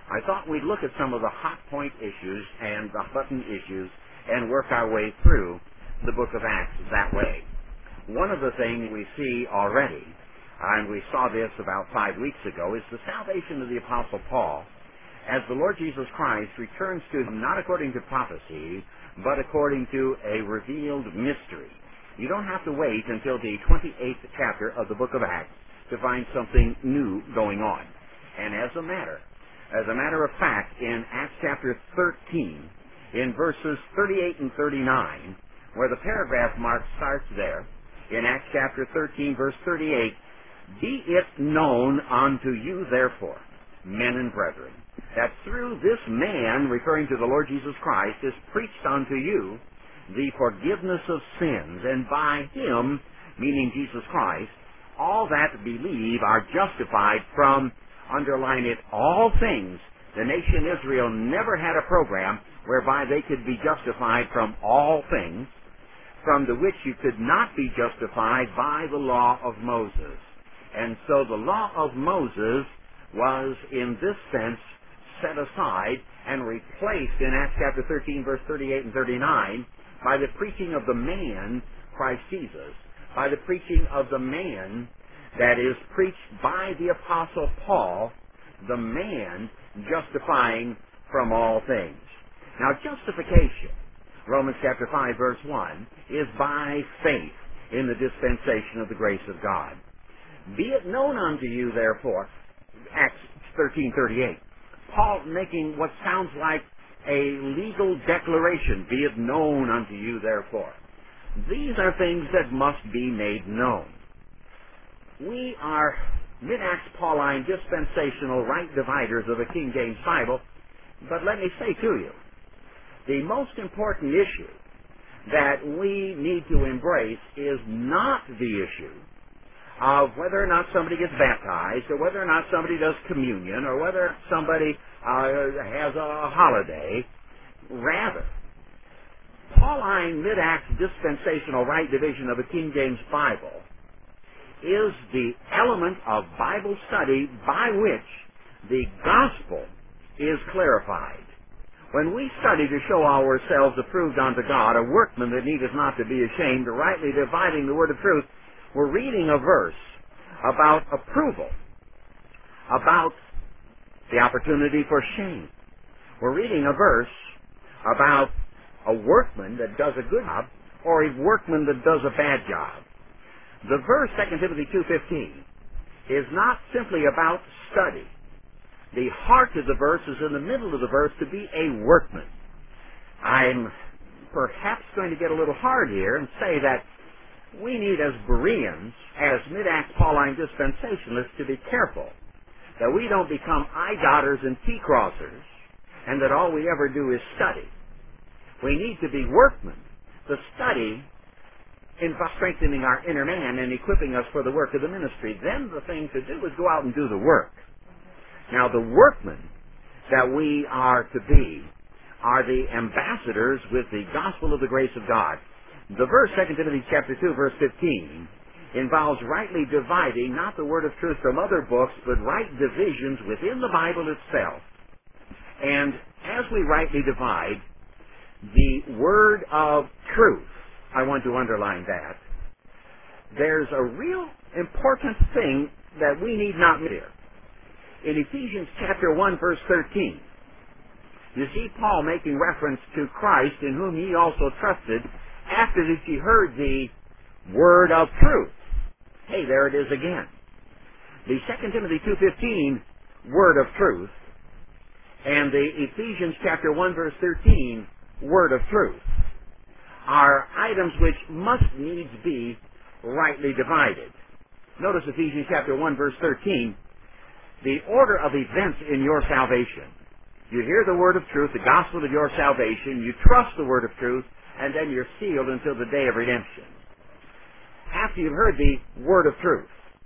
I thought we'd look at some of the hot point issues and the button issues and work our way through the book of Acts that way. One of the things we see already, and we saw this about 5 weeks ago, is the salvation of the Apostle Paul as the Lord Jesus Christ returns to him not according to prophecy, but according to a revealed mystery. You don't have to wait until the 28th chapter of the book of Acts to find something new going on. And as a matter of fact, in Acts chapter 13, in verses 38 and 39, where the paragraph mark starts there, in Acts chapter 13, verse 38, "Be it known unto you, therefore, men and brethren, that through this man," referring to the Lord Jesus Christ, "is preached unto you the forgiveness of sins, and by him," meaning Jesus Christ, "all that believe are justified from," underline it, "all things." The nation Israel never had a program whereby they could be justified from all things, from the which you could not be justified by the law of Moses. And so the law of Moses was, in this sense, set aside and replaced in Acts chapter 13, verse 38 and 39, by the preaching of the man, Christ Jesus, by the preaching of the man that is preached by the Apostle Paul, the man justifying from all things. Now, justification, Romans chapter 5, verse 1, is by faith in the dispensation of the grace of God. "Be it known unto you, therefore," Acts 13:38. Paul making what sounds like a legal declaration. "Be it known unto you, therefore." These are things that must be made known. We are mid-Acts Pauline dispensational right dividers of the King James Bible, but let me say to you, the most important issue that we need to embrace is not the issue of whether or not somebody gets baptized, or whether or not somebody does communion, or whether somebody has a holiday. Rather, Pauline mid-Acts dispensational right division of the King James Bible is the element of Bible study by which the gospel is clarified. When we study to show ourselves approved unto God, a workman that needeth not to be ashamed, rightly dividing the word of truth, we're reading a verse about approval, about the opportunity for shame. We're reading a verse about a workman that does a good job or a workman that does a bad job. The verse, 2 Timothy 2:15, is not simply about study. The heart of the verse is in the middle of the verse, to be a workman. I'm perhaps going to get a little hard here and say that we need, as Bereans, as mid-Acts Pauline dispensationalists, to be careful that we don't become eye-dotters and T-crossers, and that all we ever do is study. We need to be workmen. The study involves strengthening our inner man and equipping us for the work of the ministry. Then the thing to do is go out and do the work. Now, the workmen that we are to be are the ambassadors with the gospel of the grace of God. The verse, 2 Timothy chapter 2, verse 15, involves rightly dividing not the word of truth from other books, but right divisions within the Bible itself. And as we rightly divide the word of truth, I want to underline that, there's a real important thing that we need not miss here. In Ephesians chapter 1, verse 13, you see Paul making reference to Christ, in whom ye also trusted, after that ye heard the word of truth. Hey, there it is again. The 2 Timothy 2:15 word of truth, and the Ephesians chapter 1, verse 13 word of truth are items which must needs be rightly divided. Notice Ephesians chapter 1, verse 13, the order of events in your salvation. You hear the word of truth, the gospel of your salvation, you trust the word of truth, and then you're sealed until the day of redemption. After you've heard the word of truth,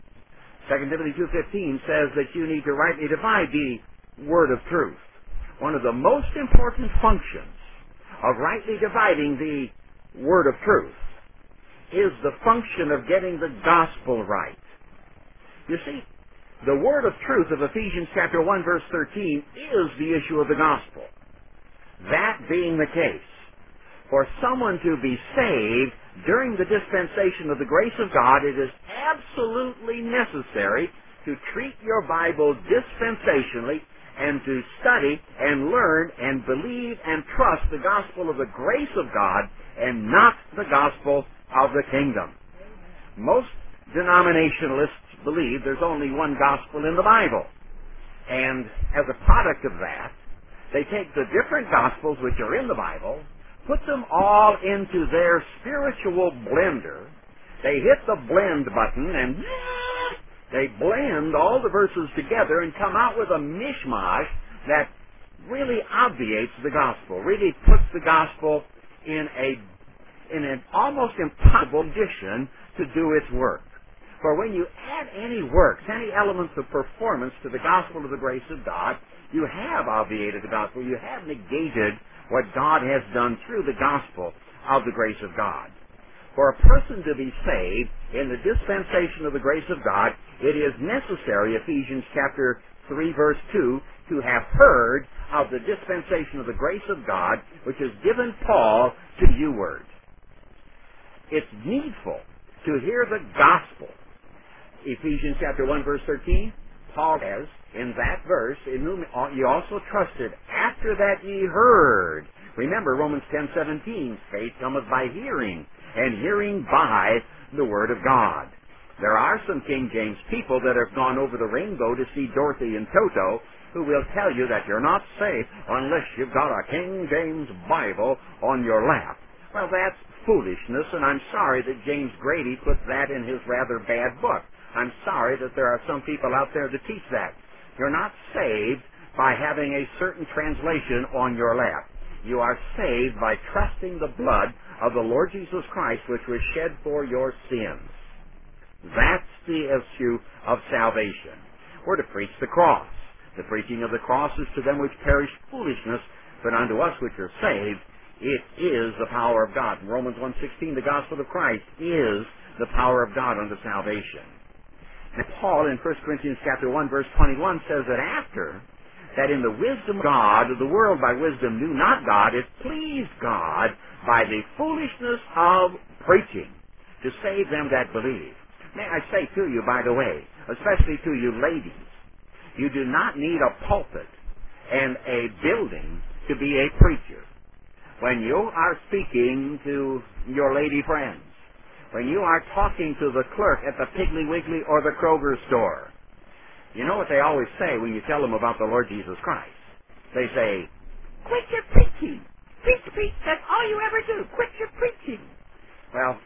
2 Timothy 2:15 says that you need to rightly divide the word of truth. One of the most important functions of rightly dividing the word of truth is the function of getting the gospel right. You see, The word of truth of Ephesians chapter 1 verse 13 is the issue of the gospel. That being the case, for someone to be saved during the dispensation of the grace of God, it is absolutely necessary to treat your Bible dispensationally and to study and learn and believe and trust the gospel of the grace of God and not the gospel of the kingdom. Most denominationalists believe there's only one gospel in the Bible. And as a product of that, they take the different gospels which are in the Bible, put them all into their spiritual blender. They hit the blend button and they blend all the verses together and come out with a mishmash that really obviates the gospel, really puts the gospel in an almost impossible condition to do its work. For when you add any works, any elements of performance to the gospel of the grace of God, you have obviated the gospel. You have negated what God has done through the gospel of the grace of God. For a person to be saved in the dispensation of the grace of God, it is necessary, Ephesians chapter 3 verse 2, to have heard of the dispensation of the grace of God, which is given Paul to you-ward. It's needful to hear the gospel. Ephesians chapter 1 verse 13, Paul says in that verse, in whom ye also trusted, after that ye heard. Remember Romans 10:17, faith cometh by hearing, and hearing by the word of God. There are some King James people that have gone over the rainbow to see Dorothy and Toto, who will tell you that you're not safe unless you've got a King James Bible on your lap. Well, that's foolishness, and I'm sorry that James Grady put that in his rather bad book. I'm sorry that there are some people out there that teach that. You're not saved by having a certain translation on your lap. You are saved by trusting the blood of the Lord Jesus Christ, which was shed for your sins. That's the issue of salvation. We're to preach the cross. The preaching of the cross is to them which perish foolishness, but unto us which are saved, it is the power of God. In Romans 1:16, the gospel of Christ is the power of God unto salvation. And Paul in 1 Corinthians chapter 1 verse 21 says that after that in the wisdom of God, the world by wisdom knew not God, it pleased God by the foolishness of preaching to save them that believe. May I say to you, by the way, especially to you ladies, you do not need a pulpit and a building to be a preacher. When you are speaking to your lady friends, when you are talking to the clerk at the Piggly Wiggly or the Kroger store, you know what they always say when you tell them about the Lord Jesus Christ? They say, quit your preaching. Preach, preach. That's all you ever do. Quit your preaching. Well,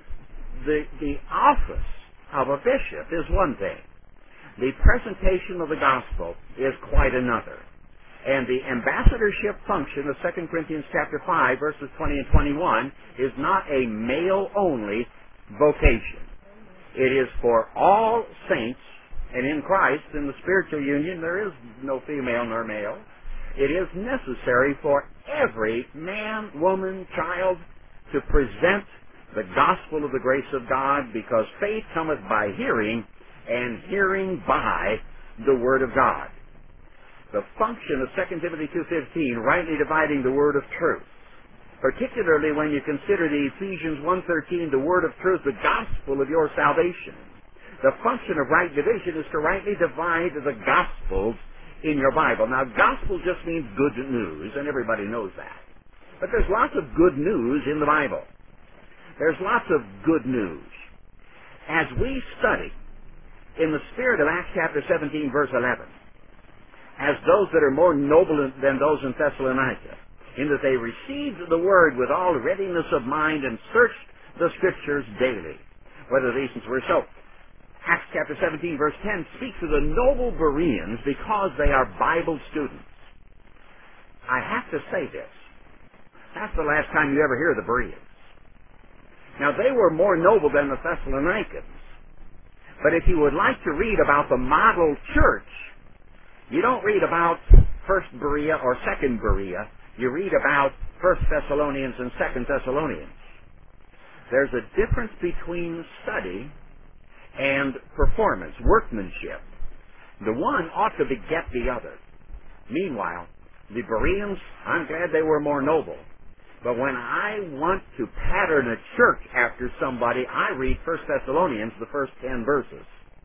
the office of a bishop is one thing. The presentation of the gospel is quite another. And the ambassadorship function of 2 Corinthians chapter 5, verses 20 and 21 is not a male-only vocation. It is for all saints, and in Christ, in the spiritual union, there is no female nor male. It is necessary for every man, woman, child to present the gospel of the grace of God, because faith cometh by hearing, and hearing by the word of God. The function of 2 Timothy 2:15, rightly dividing the word of truth, particularly when you consider the Ephesians 1:13, the word of truth, the gospel of your salvation. The function of right division is to rightly divide the gospels in your Bible. Now, gospel just means good news, and everybody knows that. But there's lots of good news in the Bible. There's lots of good news. As we study in the spirit of Acts chapter 17, verse 11, as those that are more noble than those in Thessalonica, in that they received the word with all readiness of mind and searched the Scriptures daily, whether these things were so. Acts chapter 17, verse 10 speaks of the noble Bereans because they are Bible students. I have to say this. That's the last time you ever hear the Bereans. Now, they were more noble than the Thessalonians. But if you would like to read about the model church, you don't read about First Berea or Second Berea. You read about First Thessalonians and Second Thessalonians. There's a difference between study and performance, workmanship. The one ought to beget the other. Meanwhile, the Bereans, I'm glad they were more noble. But when I want to pattern a church after somebody, I read 1 Thessalonians, the first 10 verses.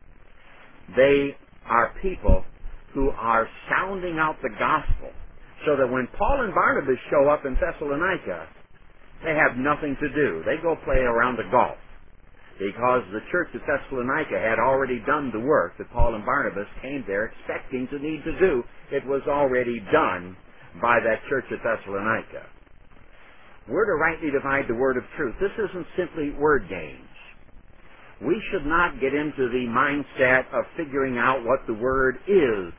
They are people who are sounding out the gospel, so that when Paul and Barnabas show up in Thessalonica, they have nothing to do. They go play around the golf, because the church of Thessalonica had already done the work that Paul and Barnabas came there expecting to need to do. It was already done by that church at Thessalonica. We're to rightly divide the word of truth. This isn't simply word games. We should not get into the mindset of figuring out what the word is.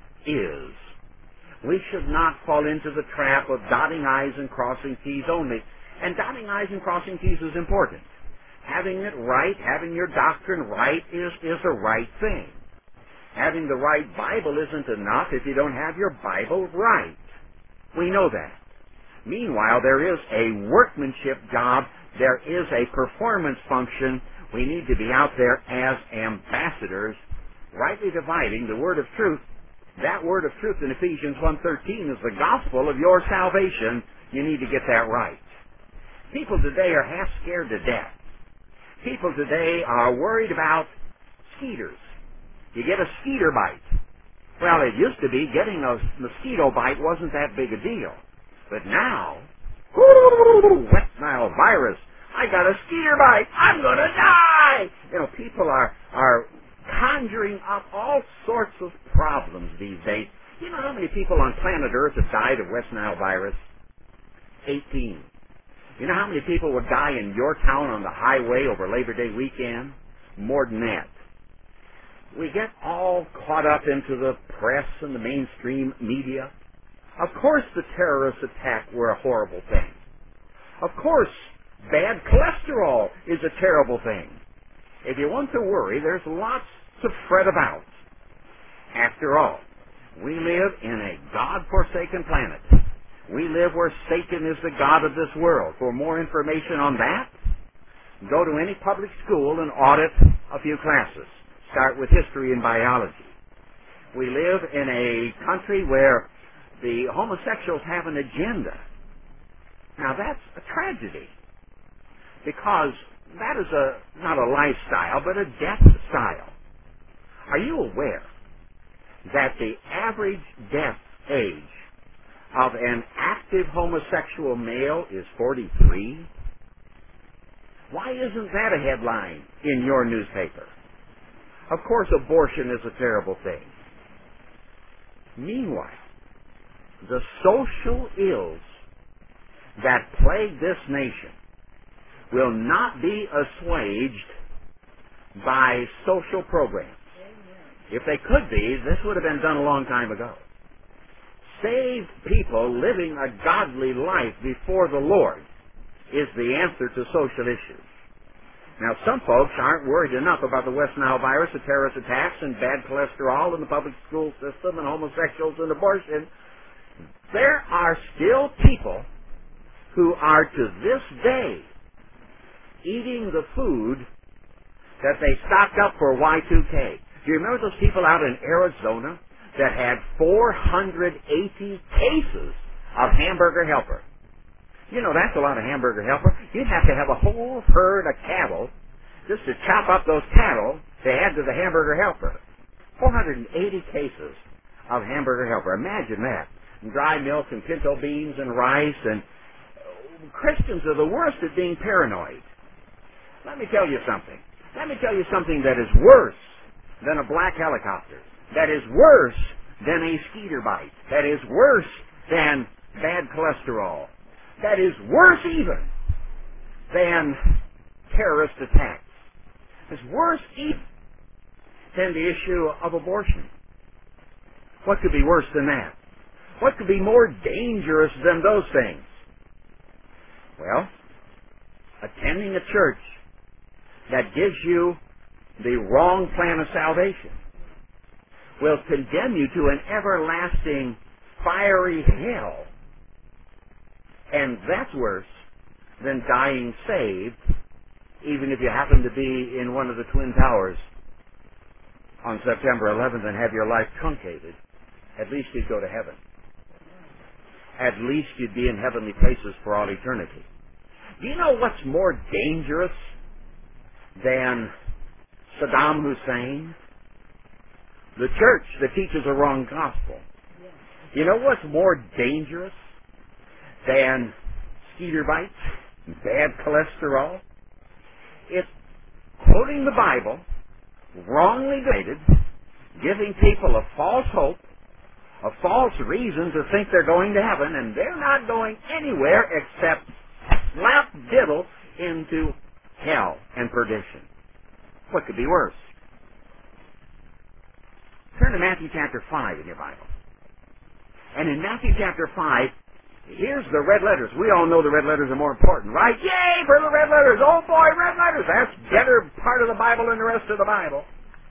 We should not fall into the trap of dotting I's and crossing T's only. And dotting I's and crossing T's is important. Having it right, having your doctrine right is a right thing. Having the right Bible isn't enough if you don't have your Bible right. We know that. Meanwhile, there is a workmanship job. There is a performance function. We need to be out there as ambassadors, rightly dividing the word of truth. That word of truth in Ephesians 1:13 is the gospel of your salvation. You need to get that right. People today are half scared to death. People today are worried about skeeters. You get a skeeter bite. Well, it used to be getting a mosquito bite wasn't that big a deal. But now, West Nile virus. I got a skeeter bite. I'm going to die. You know, people are conjuring up all sorts of problems these days. You know how many people on planet Earth have died of West Nile virus? 18. You know how many people would die in your town on the highway over Labor Day weekend? More than that. We get all caught up into the press and the mainstream media. Of course the terrorist attack were a horrible thing. Of course bad cholesterol is a terrible thing. If you want to worry, there's lots to fret about. After all, we live in a God-forsaken planet. We live where Satan is the god of this world. For more information on that, go to any public school and audit a few classes. Start with history and biology. We live in a country where the homosexuals have an agenda. Now that's a tragedy, because that is not a lifestyle, but a death style. Are you aware that the average death age of an active homosexual male is 43? Why isn't that a headline in your newspaper? Of course, abortion is a terrible thing. Meanwhile, the social ills that plague this nation will not be assuaged by social programs. If they could be, this would have been done a long time ago. Saved people living a godly life before the Lord is the answer to social issues. Now, some folks aren't worried enough about the West Nile virus, the terrorist attacks, and bad cholesterol, and the public school system, and homosexuals and abortion. There are still people who are to this day eating the food that they stocked up for Y2K. Do you remember those people out in Arizona that had 480 cases of Hamburger Helper? You know, that's a lot of Hamburger Helper. You'd have to have a whole herd of cattle just to chop up those cattle to add to the Hamburger Helper. 480 cases of Hamburger Helper. Imagine that. And dry milk and pinto beans and rice. And Christians are the worst at being paranoid. Let me tell you something. Let me tell you something that is worse than a black helicopter. That is worse than a skeeter bite. That is worse than bad cholesterol. That is worse even than terrorist attacks. It's worse even than the issue of abortion. What could be worse than that? What could be more dangerous than those things? Well, attending a church that gives you the wrong plan of salvation will condemn you to an everlasting fiery hell. And that's worse than dying saved, even if you happen to be in one of the Twin Towers on September 11th and have your life truncated, at least you'd go to heaven. At least you'd be in heavenly places for all eternity. Do you know what's more dangerous than Saddam Hussein? The church that teaches a wrong gospel. You know what's more dangerous than skeeter bites, bad cholesterol? It's quoting the Bible, wrongly dated, giving people a false hope, a false reason to think they're going to heaven, and they're not going anywhere except slap diddle into hell and perdition. What could be worse? Turn to Matthew chapter 5 in your Bible. And in Matthew chapter 5, here's the red letters. We all know the red letters are more important, right? Yay for the red letters! Oh boy, red letters! That's better part of the Bible than the rest of the Bible.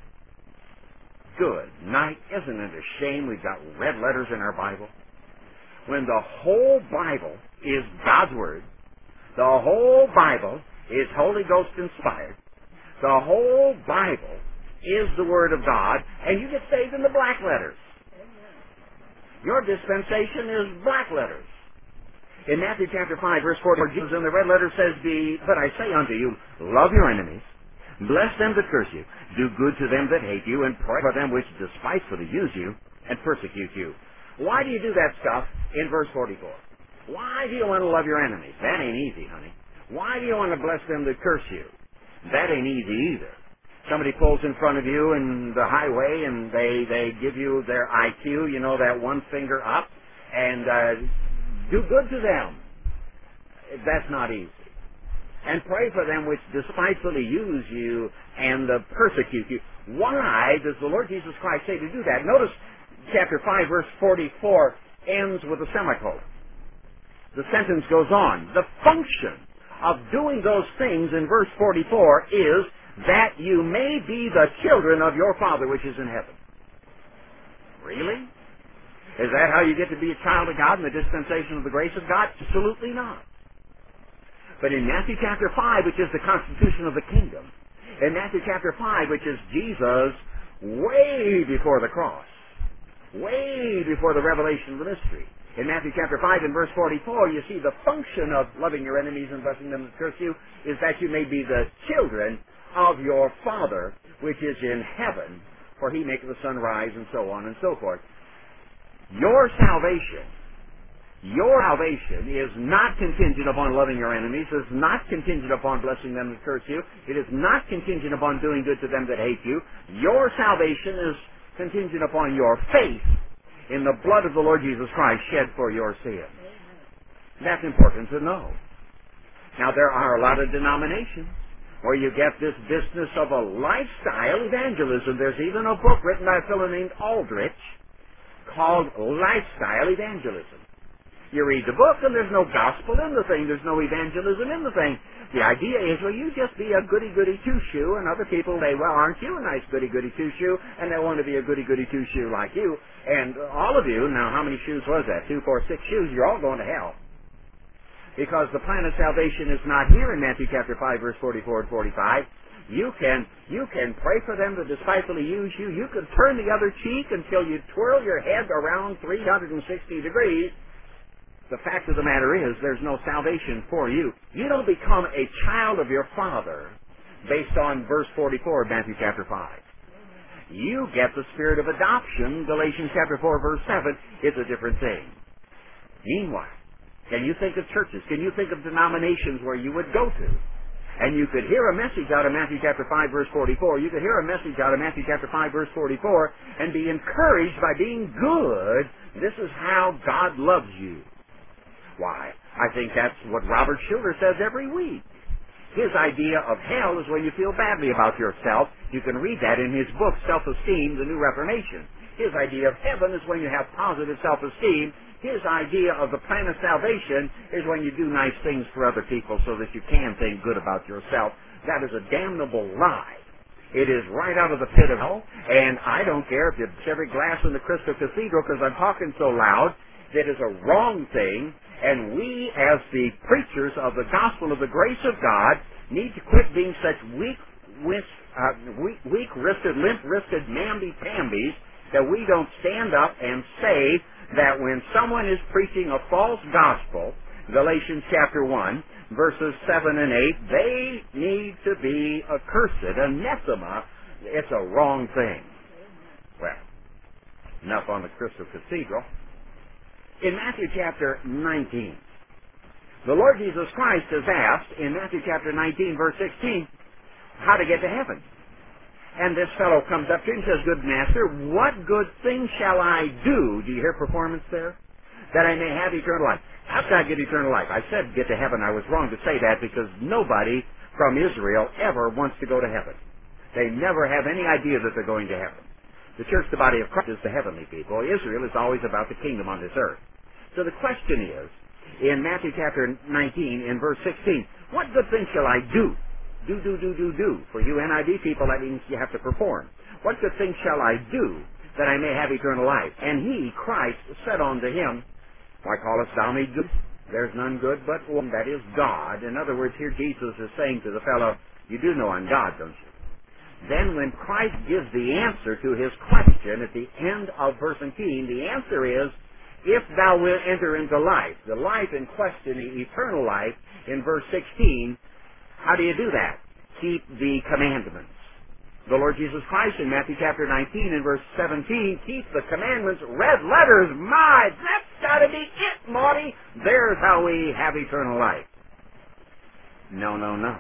Good night. Isn't it a shame we've got red letters in our Bible? When the whole Bible is God's Word, the whole Bible is Holy Ghost inspired, the whole Bible is the Word of God, and you get saved in the black letters. Your dispensation is black letters. In Matthew chapter 5, verse 44, Jesus in the red letter says, But I say unto you, love your enemies, bless them that curse you, do good to them that hate you, and pray for them which despitefully use you and persecute you. Why do you do that stuff in verse 44? Why do you want to love your enemies? That ain't easy, honey. Why do you want to bless them that curse you? That ain't easy either. Somebody pulls in front of you in the highway and they give you their IQ, you know, that one finger up, and do good to them. That's not easy. And pray for them which despitefully use you and persecute you. Why does the Lord Jesus Christ say to do that? Notice chapter 5, verse 44 ends with a semicolon. The sentence goes on. The function of doing those things in verse 44 is that you may be the children of your Father which is in heaven. Really? Is that how you get to be a child of God in the dispensation of the grace of God? Absolutely not. But in Matthew chapter 5, which is the constitution of the kingdom, in Matthew chapter 5, which is Jesus way before the cross, way before the revelation of the mystery, in Matthew chapter 5 and verse 44, you see the function of loving your enemies and blessing them that curse you is that you may be the children of your Father which is in heaven, for he maketh the sun rise, and so on and so forth. Your salvation is not contingent upon loving your enemies. It is not contingent upon blessing them that curse you. It is not contingent upon doing good to them that hate you. Your salvation is contingent upon your faith in the blood of the Lord Jesus Christ shed for your sins. That's important to know. Now, there are a lot of denominations where you get this business of a lifestyle evangelism. There's even a book written by a fellow named Aldrich called Lifestyle Evangelism. You read the book and there's no gospel in the thing. There's no evangelism in the thing. The idea is, well, you just be a goody-goody two-shoe, and other people say, well, aren't you a nice goody-goody two-shoe? And they want to be a goody-goody two-shoe like you. And all of you, now how many shoes was that? 2, 4, 6 shoes, you're all going to hell. Because the plan of salvation is not here in Matthew chapter 5, verse 44 and 45. You can pray for them that despitefully use you. You can turn the other cheek until you twirl your head around 360 degrees. The fact of the matter is, there's no salvation for you. You don't become a child of your Father based on verse 44 of Matthew chapter 5. You get the spirit of adoption. Galatians chapter 4, verse 7 is a different thing. Meanwhile, can you think of churches? Can you think of denominations where you would go to? And you could hear a message out of Matthew chapter 5, verse 44. You could hear a message out of Matthew chapter 5, verse 44, and be encouraged by being good. This is how God loves you. Why? I think that's what Robert Schuller says every week. His idea of hell is when you feel badly about yourself. You can read that in his book, Self-Esteem, The New Reformation. His idea of heaven is when you have positive self-esteem. His idea of the plan of salvation is when you do nice things for other people so that you can think good about yourself. That is a damnable lie. It is right out of the pit of hell, and I don't care if it's every glass in the Crystal Cathedral because I'm talking so loud. That is a wrong thing, and we, as the preachers of the gospel of the grace of God, need to quit being such weak, weak-wristed, limp-wristed mamby-pambies that we don't stand up and say that when someone is preaching a false gospel, Galatians chapter 1, verses 7 and 8, they need to be accursed, anathema. It's a wrong thing. Well, enough on the Crystal Cathedral. In Matthew chapter 19, the Lord Jesus Christ is asked in Matthew chapter 19, verse 16, how to get to heaven. And this fellow comes up to him and says, "Good master, what good thing shall I do?" Do you hear performance there? "That I may have eternal life." How can I get eternal life? I said get to heaven. I was wrong to say that because nobody from Israel ever wants to go to heaven. They never have any idea that they're going to heaven. The church, the body of Christ, is the heavenly people. Israel is always about the kingdom on this earth. So the question is, in Matthew chapter 19, in verse 16, what good thing shall I do? Do. For you NIV people, that means you have to perform. What good thing shall I do that I may have eternal life? And he, Christ, said unto him, Why callest thou me good? There's none good but one, that is God. In other words, here Jesus is saying to the fellow, you do know I'm God, don't you? Then when Christ gives the answer to his question at the end of verse 17, the answer is, if thou wilt enter into life, the life in question, the eternal life, in verse 16, how do you do that? Keep the commandments. The Lord Jesus Christ in Matthew chapter 19 and verse 17, keep the commandments, red letters, that's got to be it, Marty. There's how we have eternal life. No.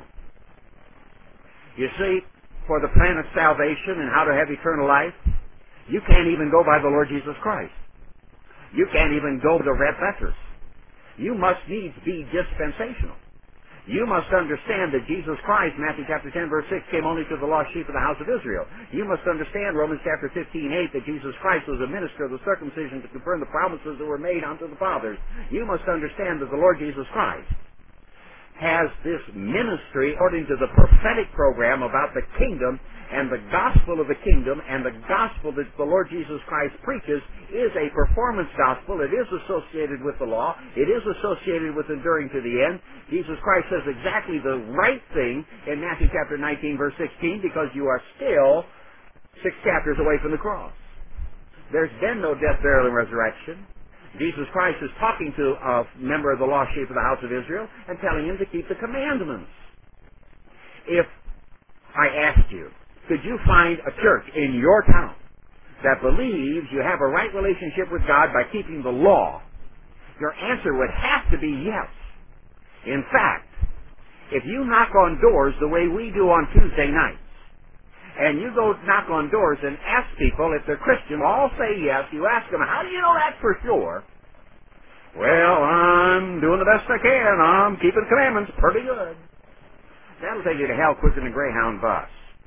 You see, for the plan of salvation and how to have eternal life, you can't even go by the Lord Jesus Christ. You can't even go to the red letters. You must needs be dispensational. You must understand that Jesus Christ, Matthew chapter 10, verse 6, came only to the lost sheep of the house of Israel. You must understand Romans chapter 15, 8, that Jesus Christ was a minister of the circumcision to confirm the promises that were made unto the fathers. You must understand that the Lord Jesus Christ has this ministry according to the prophetic program about the kingdom, and the gospel of the kingdom and the gospel that the Lord Jesus Christ preaches is a performance gospel. It is associated with the law. It is associated with enduring to the end. Jesus Christ says exactly the right thing in Matthew chapter 19, verse 16, because you are still 6 chapters away from the cross. There's been no death, burial, and resurrection. Jesus Christ is talking to a member of the lost sheep of the house of Israel and telling him to keep the commandments. If I asked you, could you find a church in your town that believes you have a right relationship with God by keeping the law? Your answer would have to be yes. In fact, if you knock on doors the way we do on Tuesday nights, and you go knock on doors and ask people if they're Christian, all say yes. You ask them, how do you know that for sure? Well, I'm doing the best I can. I'm keeping the commandments pretty good. That'll take you to hell quicker than a Greyhound bus.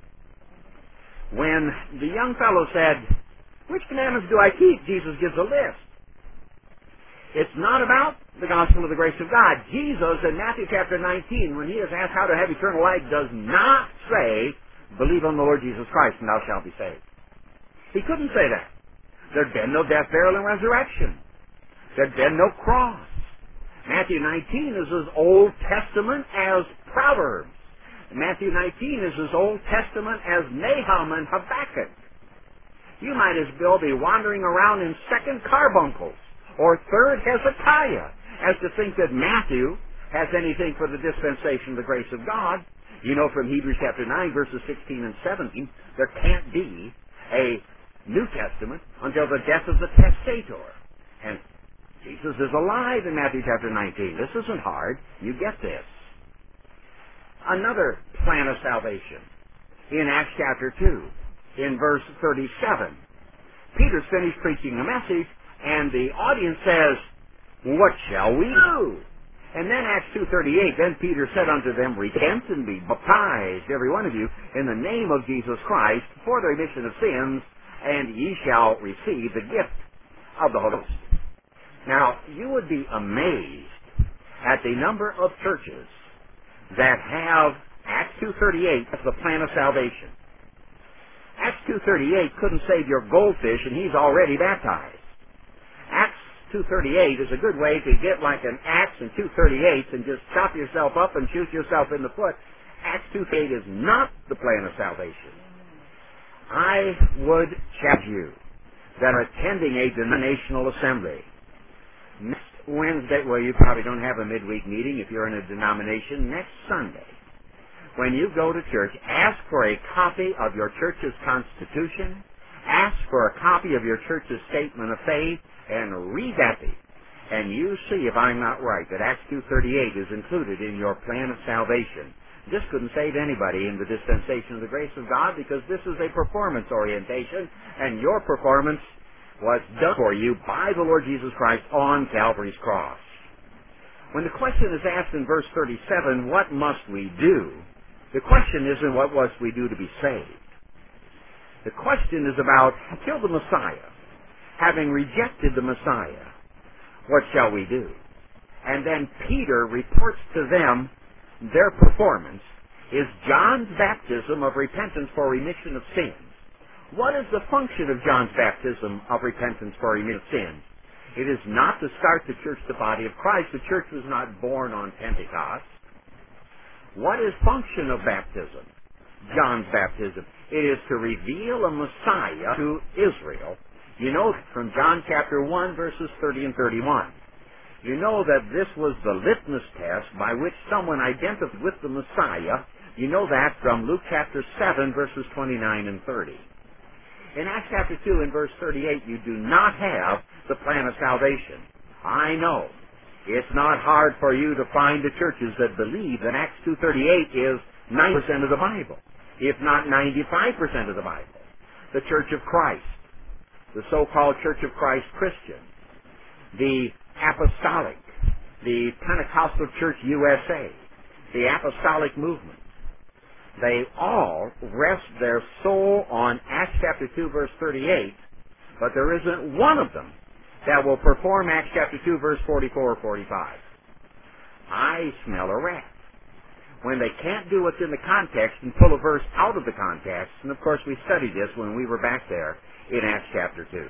When the young fellow said, which commandments do I keep? Jesus gives a list. It's not about the gospel of the grace of God. Jesus in Matthew chapter 19, when he is asked how to have eternal life, does not say, believe on the Lord Jesus Christ and thou shalt be saved. He couldn't say that. There'd been no death, burial, and resurrection. There'd been no cross. Matthew 19 is as Old Testament as Proverbs. Matthew 19 is as Old Testament as Nahum and Habakkuk. You might as well be wandering around in 2nd Carbuncles or 3rd Hezekiah as to think that Matthew has anything for the dispensation of the grace of God. You know from Hebrews chapter 9, verses 16 and 17, there can't be a New Testament until the death of the testator. And Jesus is alive in Matthew chapter 19. This isn't hard. You get this. Another plan of salvation in Acts chapter 2, in verse 37. Peter's finished preaching the message, and the audience says, what shall we do? And then Acts 2:38, then Peter said unto them, repent and be baptized, every one of you, in the name of Jesus Christ, for the remission of sins, and ye shall receive the gift of the Holy Ghost. Now, you would be amazed at the number of churches that have Acts 2:38 as the plan of salvation. Acts 2:38 couldn't save your goldfish, and he's already baptized. Acts 2:38 is a good way to get like an axe and 238s and just chop yourself up and shoot yourself in the foot Acts 2:8 is not the plan of salvation. I would challenge you that are attending a denominational assembly. Next Wednesday, well, you probably don't have a midweek meeting if you're in a denomination. Next Sunday, when you go to church, ask for a copy of your church's constitution, ask for a copy of your church's statement of faith, and read that thing. And you see if I'm not right, that Acts 2:38 is included in your plan of salvation. This couldn't save anybody in the dispensation of the grace of God, because this is a performance orientation, and your performance was done for you by the Lord Jesus Christ on Calvary's cross. When the question is asked in verse 37, what must we do? The question isn't what must we do to be saved. The question is about, kill the Messiah. Having rejected the Messiah, what shall we do? And then Peter reports to them their performance is John's baptism of repentance for remission of sins. What is the function of John's baptism of repentance for remission of sins? It is not to start the church, the body of Christ. The church was not born on Pentecost. What is function of baptism? John's baptism. It is to reveal a Messiah to Israel. You know from John chapter 1, verses 30 and 31. You know that this was the litmus test by which someone identified with the Messiah. You know that from Luke chapter 7, verses 29 and 30. In Acts chapter 2 and verse 38, you do not have the plan of salvation. I know. It's not hard for you to find the churches that believe that Acts 2:38 is 90% of the Bible, if not 95% of the Bible. The Church of Christ, the so-called Church of Christ Christian, the Apostolic, the Pentecostal Church USA, the Apostolic Movement. They all rest their soul on Acts chapter 2, verse 38, but there isn't one of them that will perform Acts chapter 2, verse 44 or 45. I smell a rat when they can't do what's in the context and pull a verse out of the context. And of course we studied this when we were back there in Acts chapter 2.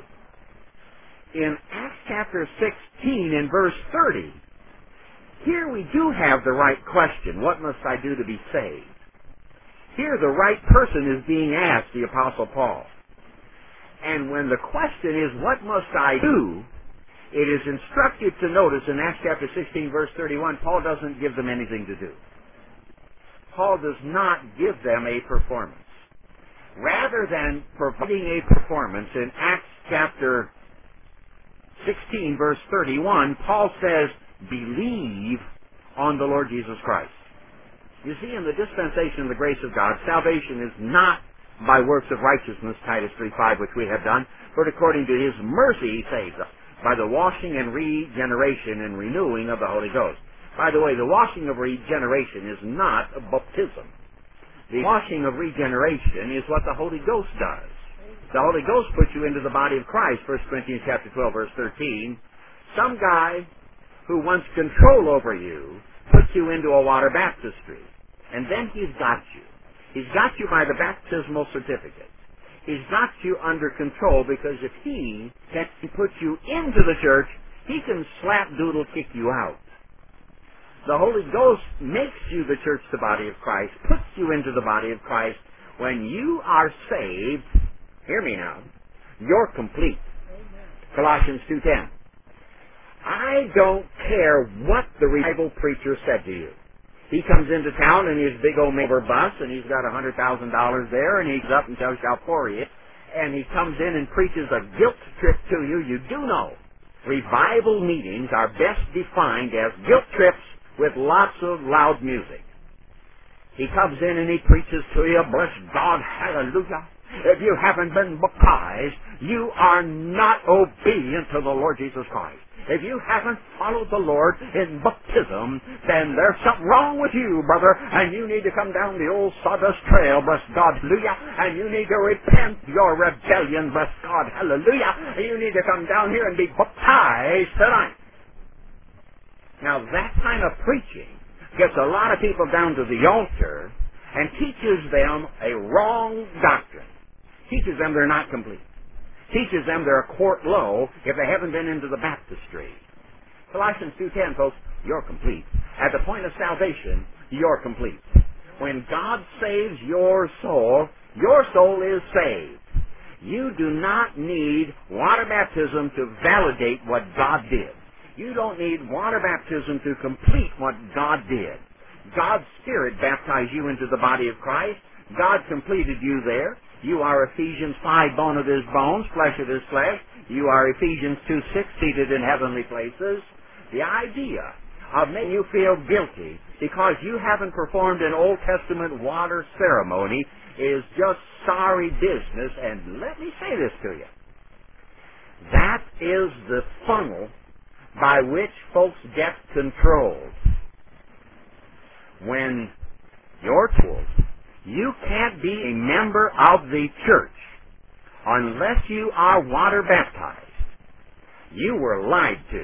In Acts chapter 16 and verse 30, here we do have the right question, what must I do to be saved? Here the right person is being asked, the Apostle Paul. And when the question is, what must I do? It is instructive to notice in Acts chapter 16, verse 31, Paul doesn't give them anything to do. Paul does not give them a performance. Rather than providing a performance in Acts chapter 16, verse 31, Paul says, believe on the Lord Jesus Christ. You see, in the dispensation of the grace of God, salvation is not by works of righteousness, Titus 3:5, which we have done, but according to His mercy He saves us, by the washing and regeneration and renewing of the Holy Ghost. By the way, the washing of regeneration is not a baptism. The washing of regeneration is what the Holy Ghost does. The Holy Ghost puts you into the body of Christ, 1 Corinthians chapter 12, verse 13. Some guy who wants control over you puts you into a water baptistry. And then he's got you. He's got you by the baptismal certificate. He's got you under control because if he can put you into the church, he can slap doodle kick you out. The Holy Ghost makes you the church, the body of Christ, puts you into the body of Christ. When you are saved, hear me now, you're complete. Colossians 2:10. I don't care what the revival preacher said to you. He comes into town in his big old Maver bus, and he's got $100,000 there, and he's up and tells you how poor he is, and he comes in and preaches a guilt trip to you. You do know revival meetings are best defined as guilt trips with lots of loud music. He comes in and he preaches to you, bless God, hallelujah. If you haven't been baptized, you are not obedient to the Lord Jesus Christ. If you haven't followed the Lord in baptism, then there's something wrong with you, brother, and you need to come down the old sawdust trail, bless God, hallelujah, and you need to repent your rebellion, bless God, hallelujah, and you need to come down here and be baptized tonight. Now, that kind of preaching gets a lot of people down to the altar and teaches them a wrong doctrine. Teaches them they're not complete. Teaches them they're a quart low if they haven't been into the baptistry. Colossians 2:10, folks, you're complete. At the point of salvation, you're complete. When God saves your soul is saved. You do not need water baptism to validate what God did. You don't need water baptism to complete what God did. God's Spirit baptized you into the body of Christ. God completed you there. You are Ephesians 5, bone of his bones, flesh of his flesh. You are Ephesians 2:6, seated in heavenly places. The idea of making you feel guilty because you haven't performed an Old Testament water ceremony is just sorry business. And let me say this to you. That is the funnel by which folks get controlled. When you're told you can't be a member of the church unless you are water baptized, you were lied to.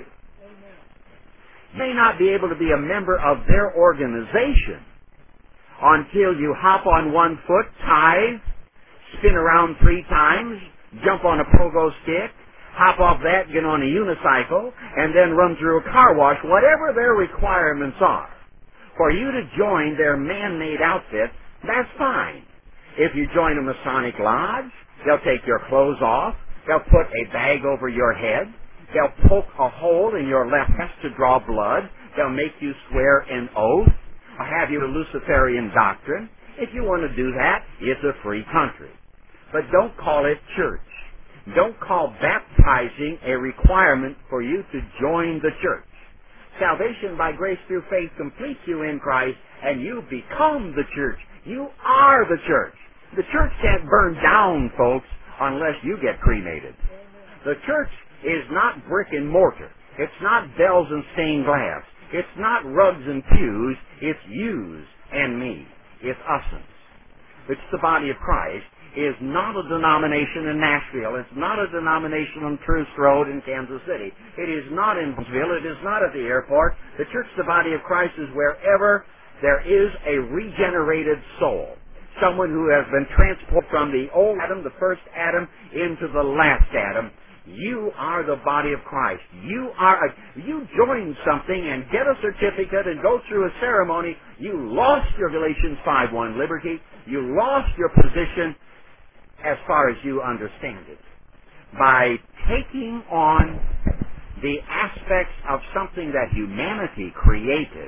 You may not be able to be a member of their organization until you hop on one foot, tithe, spin around 3 times, jump on a pogo stick, hop off that, get on a unicycle, and then run through a car wash, whatever their requirements are. For you to join their man-made outfit, that's fine. If you join a Masonic lodge, they'll take your clothes off, they'll put a bag over your head, they'll poke a hole in your left breast to draw blood, they'll make you swear an oath, or have you a Luciferian doctrine. If you want to do that, it's a free country. But don't call it church. Don't call baptizing a requirement for you to join the church. Salvation by grace through faith completes you in Christ, and you become the church. You are the church. The church can't burn down, folks, unless you get cremated. The church is not brick and mortar. It's not bells and stained glass. It's not rugs and pews. It's yous and me. It's us'ns. It's the body of Christ. Is not a denomination in Nashville. It's not a denomination on Truth Road in Kansas City. It is not in Bosville. It is not at the airport. The church, the body of Christ, is wherever there is a regenerated soul. Someone who has been transported from the old Adam, the first Adam, into the last Adam. You are the body of Christ. You join something and get a certificate and go through a ceremony. You lost your Galatians 5:1 liberty. You lost your position as far as you understand it. By taking on the aspects of something that humanity created,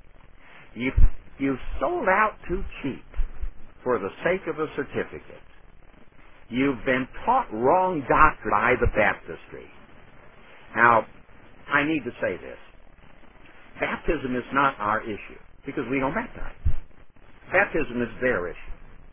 you've sold out too cheap for the sake of a certificate. You've been taught wrong doctrine by the baptistry. Now, I need to say this. Baptism is not our issue, because we don't baptize. Baptism is their issue.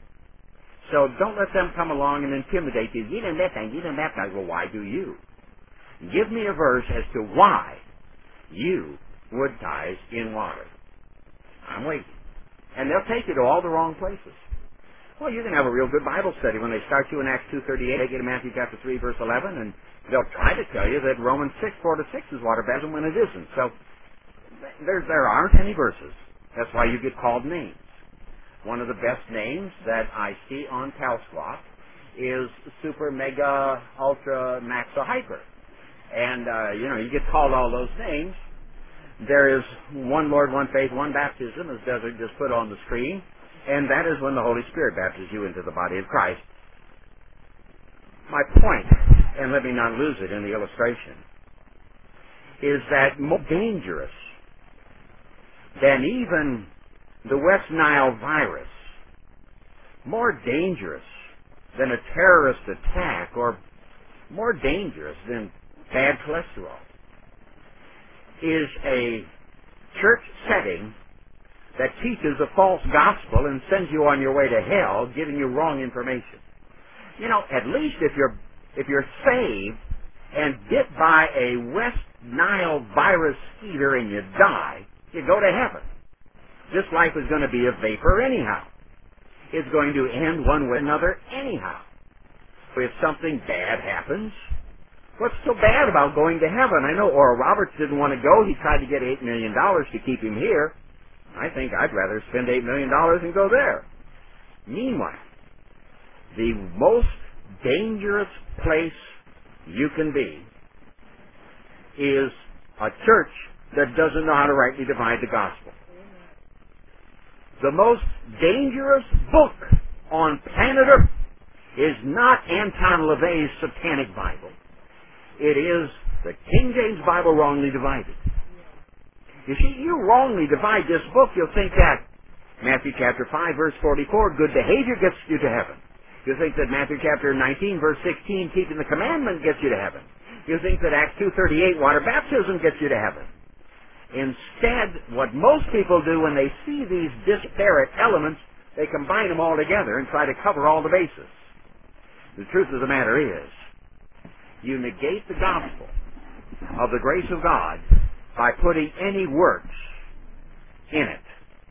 So don't let them come along and intimidate you. You didn't baptize. You didn't baptize. Well, why do you? Give me a verse as to why you would baptize in water. I'm waiting. And they'll take you to all the wrong places. Well, you can have a real good Bible study. When they start you in Acts 2:38, they get to Matthew chapter 3, verse 11, and they'll try to tell you that Romans 6:4-6 is water baptism when it isn't. So there aren't any verses. That's why you get called names. One of the best names that I see on CalSWAT is Super, Mega, Ultra, Maxo, Hyper. And, you get called all those names. There is one Lord, one faith, one baptism, as Desert just put on the screen. And that is when the Holy Spirit baptizes you into the body of Christ. My point, and let me not lose it in the illustration, is that more dangerous than even the West Nile virus, more dangerous than a terrorist attack, or more dangerous than bad cholesterol, is a church setting that teaches a false gospel and sends you on your way to hell, giving you wrong information. At least if you're saved and bit by a West Nile virus skeeter and you die, you go to heaven. This life is going to be a vapor anyhow. It's going to end one way or another anyhow. If something bad happens, what's so bad about going to heaven? I know Oral Roberts didn't want to go. He tried to get $8 million to keep him here. I think I'd rather spend $8 million and go there. Meanwhile, the most dangerous place you can be is a church that doesn't know how to rightly divide the gospel. The most dangerous book on planet Earth is not Anton LaVey's Satanic Bible. It is the King James Bible wrongly divided. You see, you wrongly divide this book, you'll think that Matthew chapter 5, verse 44, good behavior gets you to heaven. You think that Matthew chapter 19, verse 16, keeping the commandment gets you to heaven. You think that Acts 2:38, water baptism gets you to heaven. Instead, what most people do when they see these disparate elements, they combine them all together and try to cover all the bases. The truth of the matter is, you negate the gospel of the grace of God by putting any works in it.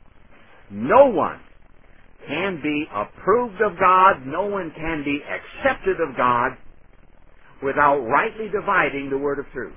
No one can be approved of God, no one can be accepted of God without rightly dividing the word of truth.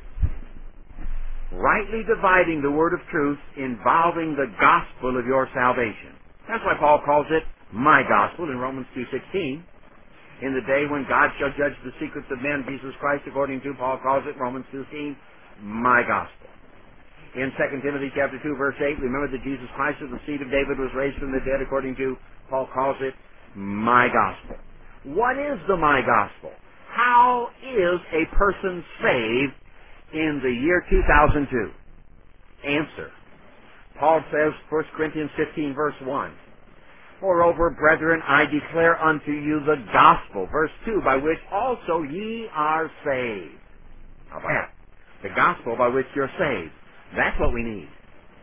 Rightly dividing the word of truth involving the gospel of your salvation. That's why Paul calls it my gospel in Romans 2:16. In the day when God shall judge the secrets of men, Jesus Christ, according to Paul calls it, Romans 2:16, my gospel. In 2 Timothy chapter 2, verse 8, remember that Jesus Christ of the seed of David was raised from the dead, according to Paul calls it, my gospel. What is the my gospel? How is a person saved in the year 2002? Answer. Paul says, 1 Corinthians 15, verse 1, moreover, brethren, I declare unto you the gospel, verse 2, by which also ye are saved. How about that? The gospel by which you're saved. That's what we need.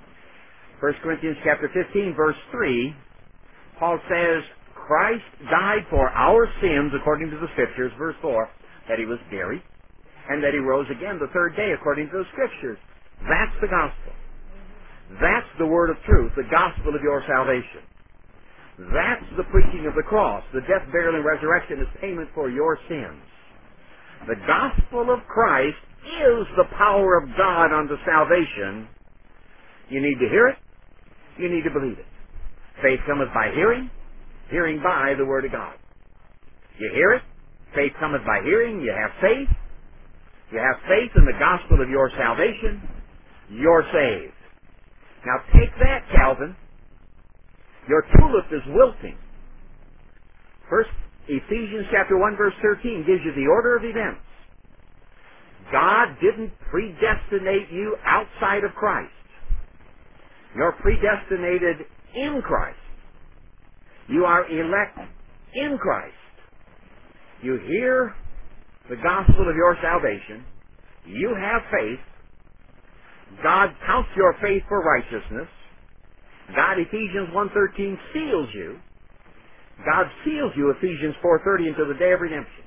1 Corinthians chapter 15, verse 3, Paul says, Christ died for our sins, according to the Scriptures, verse 4, that he was buried, and that he rose again the third day, according to the Scriptures. That's the gospel. That's the word of truth, the gospel of your salvation. That's the preaching of the cross. The death, burial, and resurrection is payment for your sins. The gospel of Christ is the power of God unto salvation. You need to hear it. You need to believe it. Faith cometh by hearing, hearing by the word of God. You hear it. Faith cometh by hearing. You have faith. You have faith in the gospel of your salvation. You're saved. Now take that, Calvin. Your tulip is wilting. First, Ephesians chapter 1, verse 13 gives you the order of events. God didn't predestinate you outside of Christ. You're predestinated in Christ. You are elect in Christ. You hear the gospel of your salvation. You have faith. God counts your faith for righteousness. God, Ephesians 1:13, seals you. God seals you, Ephesians 4:30, until the day of redemption.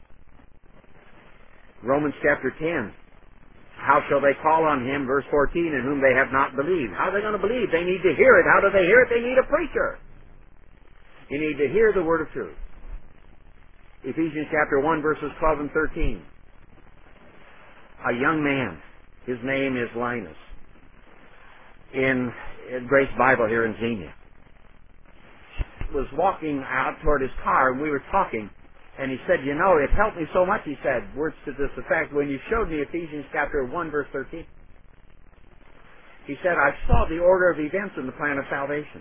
Romans chapter 10. How shall they call on him, verse 14, in whom they have not believed? How are they going to believe? They need to hear it. How do they hear it? They need a preacher. You need to hear the word of truth. Ephesians chapter 1, verses 12 and 13. A young man, his name is Linus, in Grace Bible here in Xenia, was walking out toward his car, and we were talking, and he said, you know, it helped me so much, he said, words to this effect, when you showed me Ephesians chapter 1, verse 13. He said, I saw the order of events in the plan of salvation.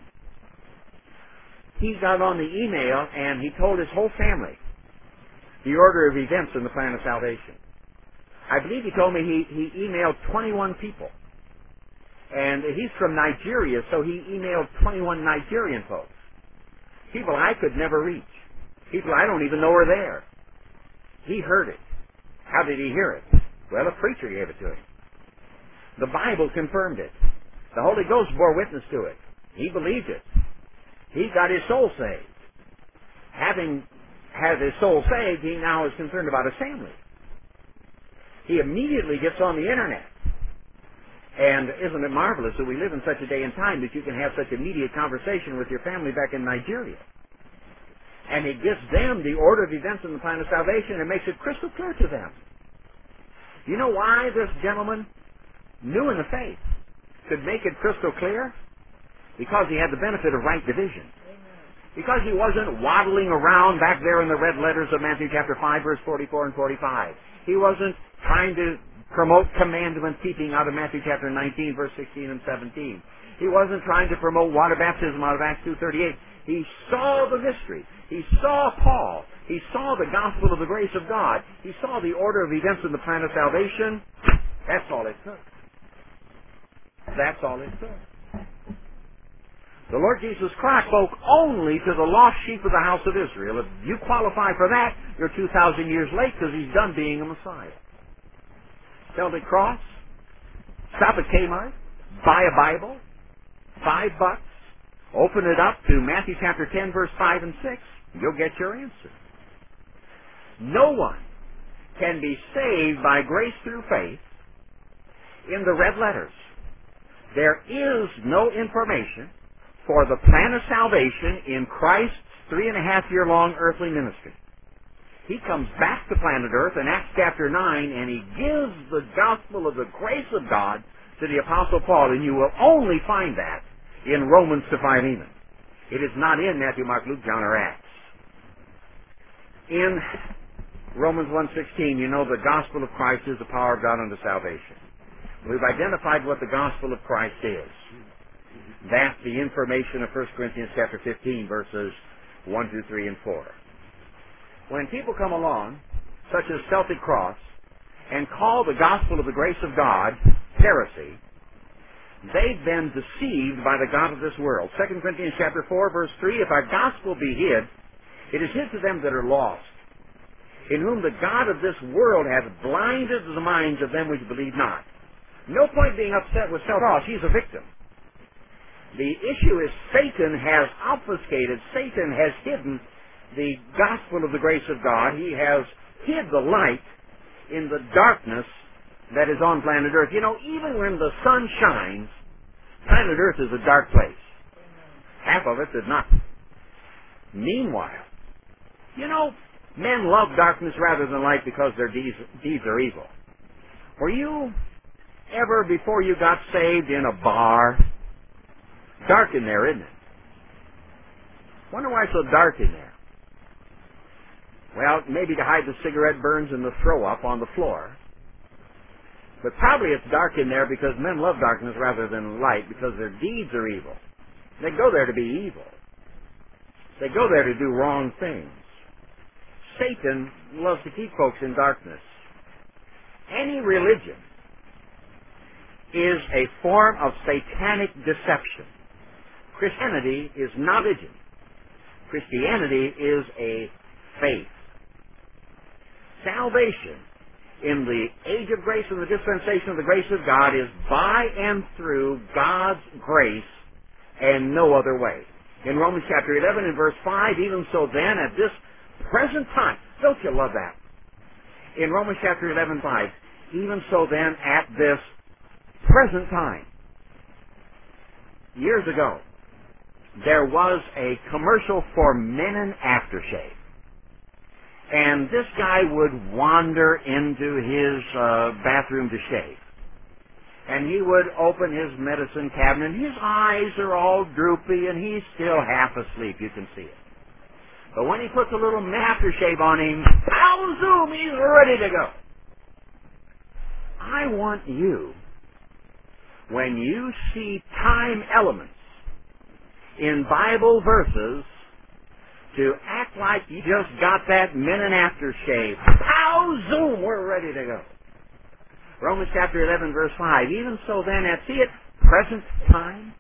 He got on the email, and he told his whole family the order of events in the plan of salvation. I believe he told me he emailed 21 people. And he's from Nigeria, so he emailed 21 Nigerian folks. People I could never reach. People I don't even know are there. He heard it. How did he hear it? Well, a preacher gave it to him. The Bible confirmed it. The Holy Ghost bore witness to it. He believed it. He got his soul saved. Having had his soul saved, he now is concerned about his family. He immediately gets on the internet. And isn't it marvelous that we live in such a day and time that you can have such immediate conversation with your family back in Nigeria? And it gives them the order of events in the plan of salvation and makes it crystal clear to them. You know why this gentleman, new in the faith, could make it crystal clear? Because he had the benefit of right division. Because he wasn't waddling around back there in the red letters of Matthew chapter 5, verse 44 and 45. He wasn't trying to promote commandment keeping out of Matthew chapter 19, verse 16 and 17. He wasn't trying to promote water baptism out of Acts 2:38. He saw the mystery. He saw Paul. He saw the gospel of the grace of God. He saw the order of events in the plan of salvation. That's all it took. That's all it took. The Lord Jesus Christ spoke only to the lost sheep of the house of Israel. If you qualify for that, you're 2,000 years late because He's done being a Messiah. Celtic Cross, stop at Kmart, buy a Bible, $5, open it up to Matthew chapter 10, verse 5 and 6. You'll get your answer. No one can be saved by grace through faith in the red letters. There is no information for the plan of salvation in Christ's 3.5-year-long earthly ministry. He comes back to planet Earth in Acts chapter 9, and He gives the gospel of the grace of God to the Apostle Paul, and you will only find that in Romans to Philemon. It is not in Matthew, Mark, Luke, John, or Acts. In Romans 1:16, you know the gospel of Christ is the power of God unto salvation. We've identified what the gospel of Christ is. That's the information of 1 Corinthians chapter 15, verses 1, 2, 3, and 4. When people come along, such as Celtic Cross, and call the gospel of the grace of God heresy, they've been deceived by the god of this world. 2 Corinthians chapter 4, verse 3, if our gospel be hid, it is hid to them that are lost, in whom the god of this world hath blinded the minds of them which believe not. No point being upset with Celtic Cross. He's a victim. The issue is Satan has obfuscated, Satan has hidden the gospel of the grace of God. He has hid the light in the darkness that is on planet Earth. You know, even when the sun shines, planet Earth is a dark place. Half of it is not. Meanwhile, you know, men love darkness rather than light because their deeds are evil. Were you ever, before you got saved, in a bar? Dark in there, isn't it? Wonder why it's so dark in there. Well, maybe to hide the cigarette burns and the throw up on the floor. But probably it's dark in there because men love darkness rather than light because their deeds are evil. They go there to be evil. They go there to do wrong things. Satan loves to keep folks in darkness. Any religion is a form of satanic deception. Christianity is not religion. Christianity is a faith. Salvation in the age of grace and the dispensation of the grace of God is by and through God's grace and no other way. In Romans chapter 11 and verse 5, even so then at this present time, don't you love that? In Romans chapter 11, 5, even so then at this present time, years ago, there was a commercial for Menon aftershave. And this guy would wander into his bathroom to shave. And he would open his medicine cabinet, and his eyes are all droopy, and he's still half asleep. You can see it. But when he puts a little aftershave on him, pow zoom, he's ready to go. I want you, when you see time elements in Bible verses, to act like you just got that Menon aftershave. Pow zoom, we're ready to go. Romans chapter 11, verse 5. Even so then, at see it, present time.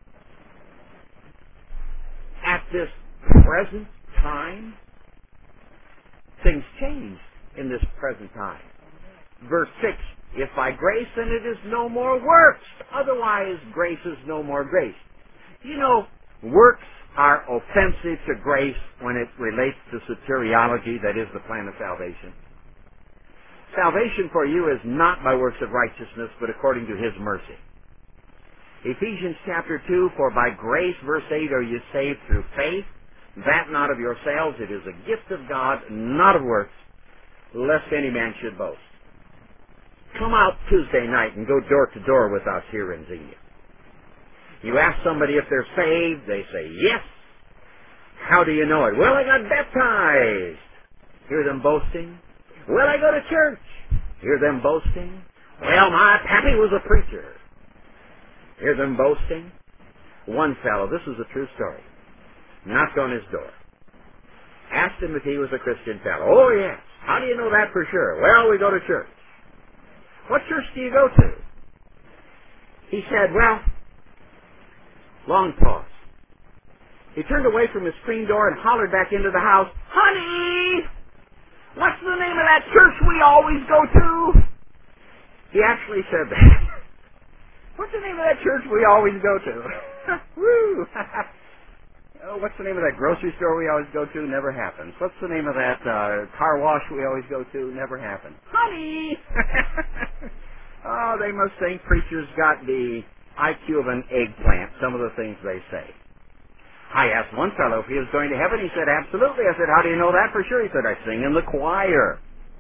At this present time, things change in this present time. Verse 6. If by grace, then it is no more works. Otherwise, grace is no more grace. You know, works are offensive to grace when it relates to soteriology, that is the plan of salvation. Salvation for you is not by works of righteousness, but according to His mercy. Ephesians chapter 2, for by grace, verse 8, are you saved through faith, that not of yourselves, it is a gift of God, not of works, lest any man should boast. Come out Tuesday night and go door to door with us here in Xenia. You ask somebody if they're saved, they say, yes. How do you know it? Well, I got baptized. Hear them boasting. Well, I go to church. Hear them boasting. Well, my pappy was a preacher. Hear them boasting. One fellow, this is a true story, knocked on his door. Asked him if he was a Christian fellow. Oh, yes. How do you know that for sure? Well, we go to church. What church do you go to? He said, well, long pause. He turned away from his screen door and hollered back into the house, Honey! What's the name of that church we always go to? He actually said that. What's the name of that church we always go to? Woo! Oh, what's the name of that grocery store we always go to? Never happens. What's the name of that car wash we always go to? Never happens. Honey! Oh, they must think preachers got the IQ of an eggplant, some of the things they say. I asked one fellow if he was going to heaven. He said, absolutely. I said, how do you know that for sure? He said, I sing in the choir.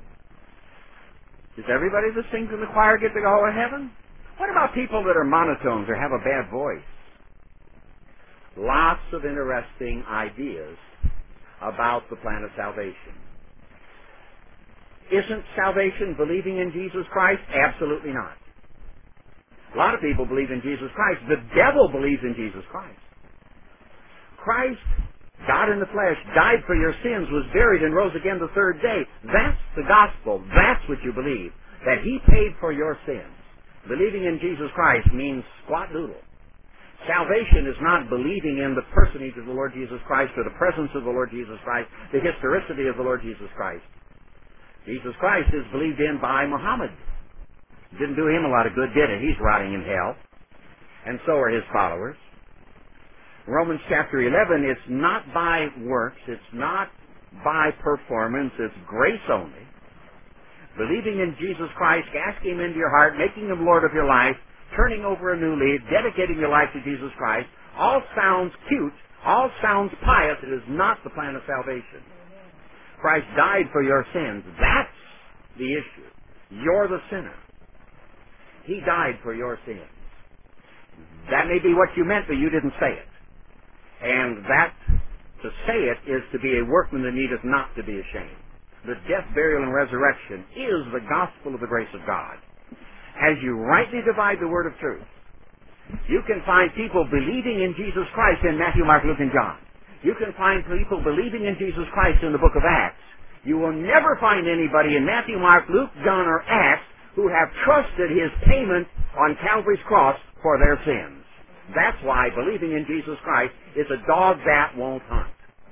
Does everybody that sings in the choir get to go to heaven? What about people that are monotones or have a bad voice? Lots of interesting ideas about the plan of salvation. Isn't salvation believing in Jesus Christ? Absolutely not. A lot of people believe in Jesus Christ. The devil believes in Jesus Christ. Christ, God in the flesh, died for your sins, was buried, and rose again the third day. That's the gospel. That's what you believe. That He paid for your sins. Believing in Jesus Christ means squat doodle. Salvation is not believing in the personage of the Lord Jesus Christ or the presence of the Lord Jesus Christ, the historicity of the Lord Jesus Christ. Jesus Christ is believed in by Muhammad. Didn't do him a lot of good, did it? He's rotting in hell. And so are his followers. Romans chapter 11, it's not by works, it's not by performance, it's grace only. Believing in Jesus Christ, asking Him into your heart, making Him Lord of your life, turning over a new leaf, dedicating your life to Jesus Christ, all sounds cute, all sounds pious. It is not the plan of salvation. Christ died for your sins. That's the issue. You're the sinner. He died for your sins. That may be what you meant, but you didn't say it. And that, to say it, is to be a workman that needeth not to be ashamed. The death, burial, and resurrection is the gospel of the grace of God. As you rightly divide the word of truth, you can find people believing in Jesus Christ in Matthew, Mark, Luke, and John. You can find people believing in Jesus Christ in the book of Acts. You will never find anybody in Matthew, Mark, Luke, John, or Acts who have trusted His payment on Calvary's cross for their sins. That's why believing in Jesus Christ is a dog that won't hunt.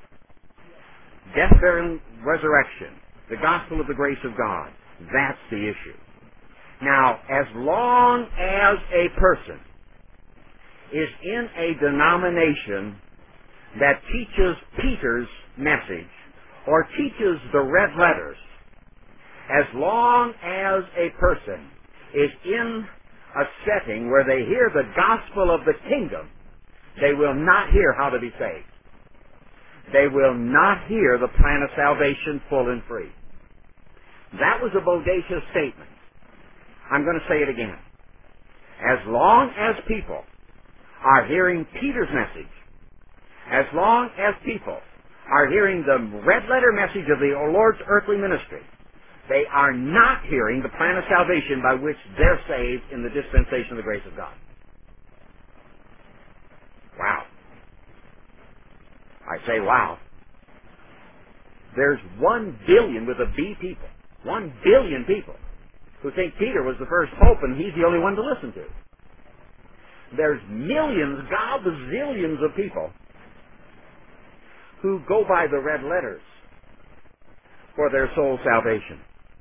Death, burial, and resurrection, the gospel of the grace of God, that's the issue. Now, as long as a person is in a denomination that teaches Peter's message or teaches the red letters, as long as a person is in a setting where they hear the gospel of the kingdom, they will not hear how to be saved. They will not hear the plan of salvation full and free. That was a bodacious statement. I'm going to say it again. As long as people are hearing Peter's message, as long as people are hearing the red letter message of the Lord's earthly ministry, they are not hearing the plan of salvation by which they're saved in the dispensation of the grace of God. Wow. I say wow. There's 1 billion with a B people, 1 billion people who think Peter was the first pope and he's the only one to listen to. There's millions, gazillions of people who go by the red letters for their soul salvation.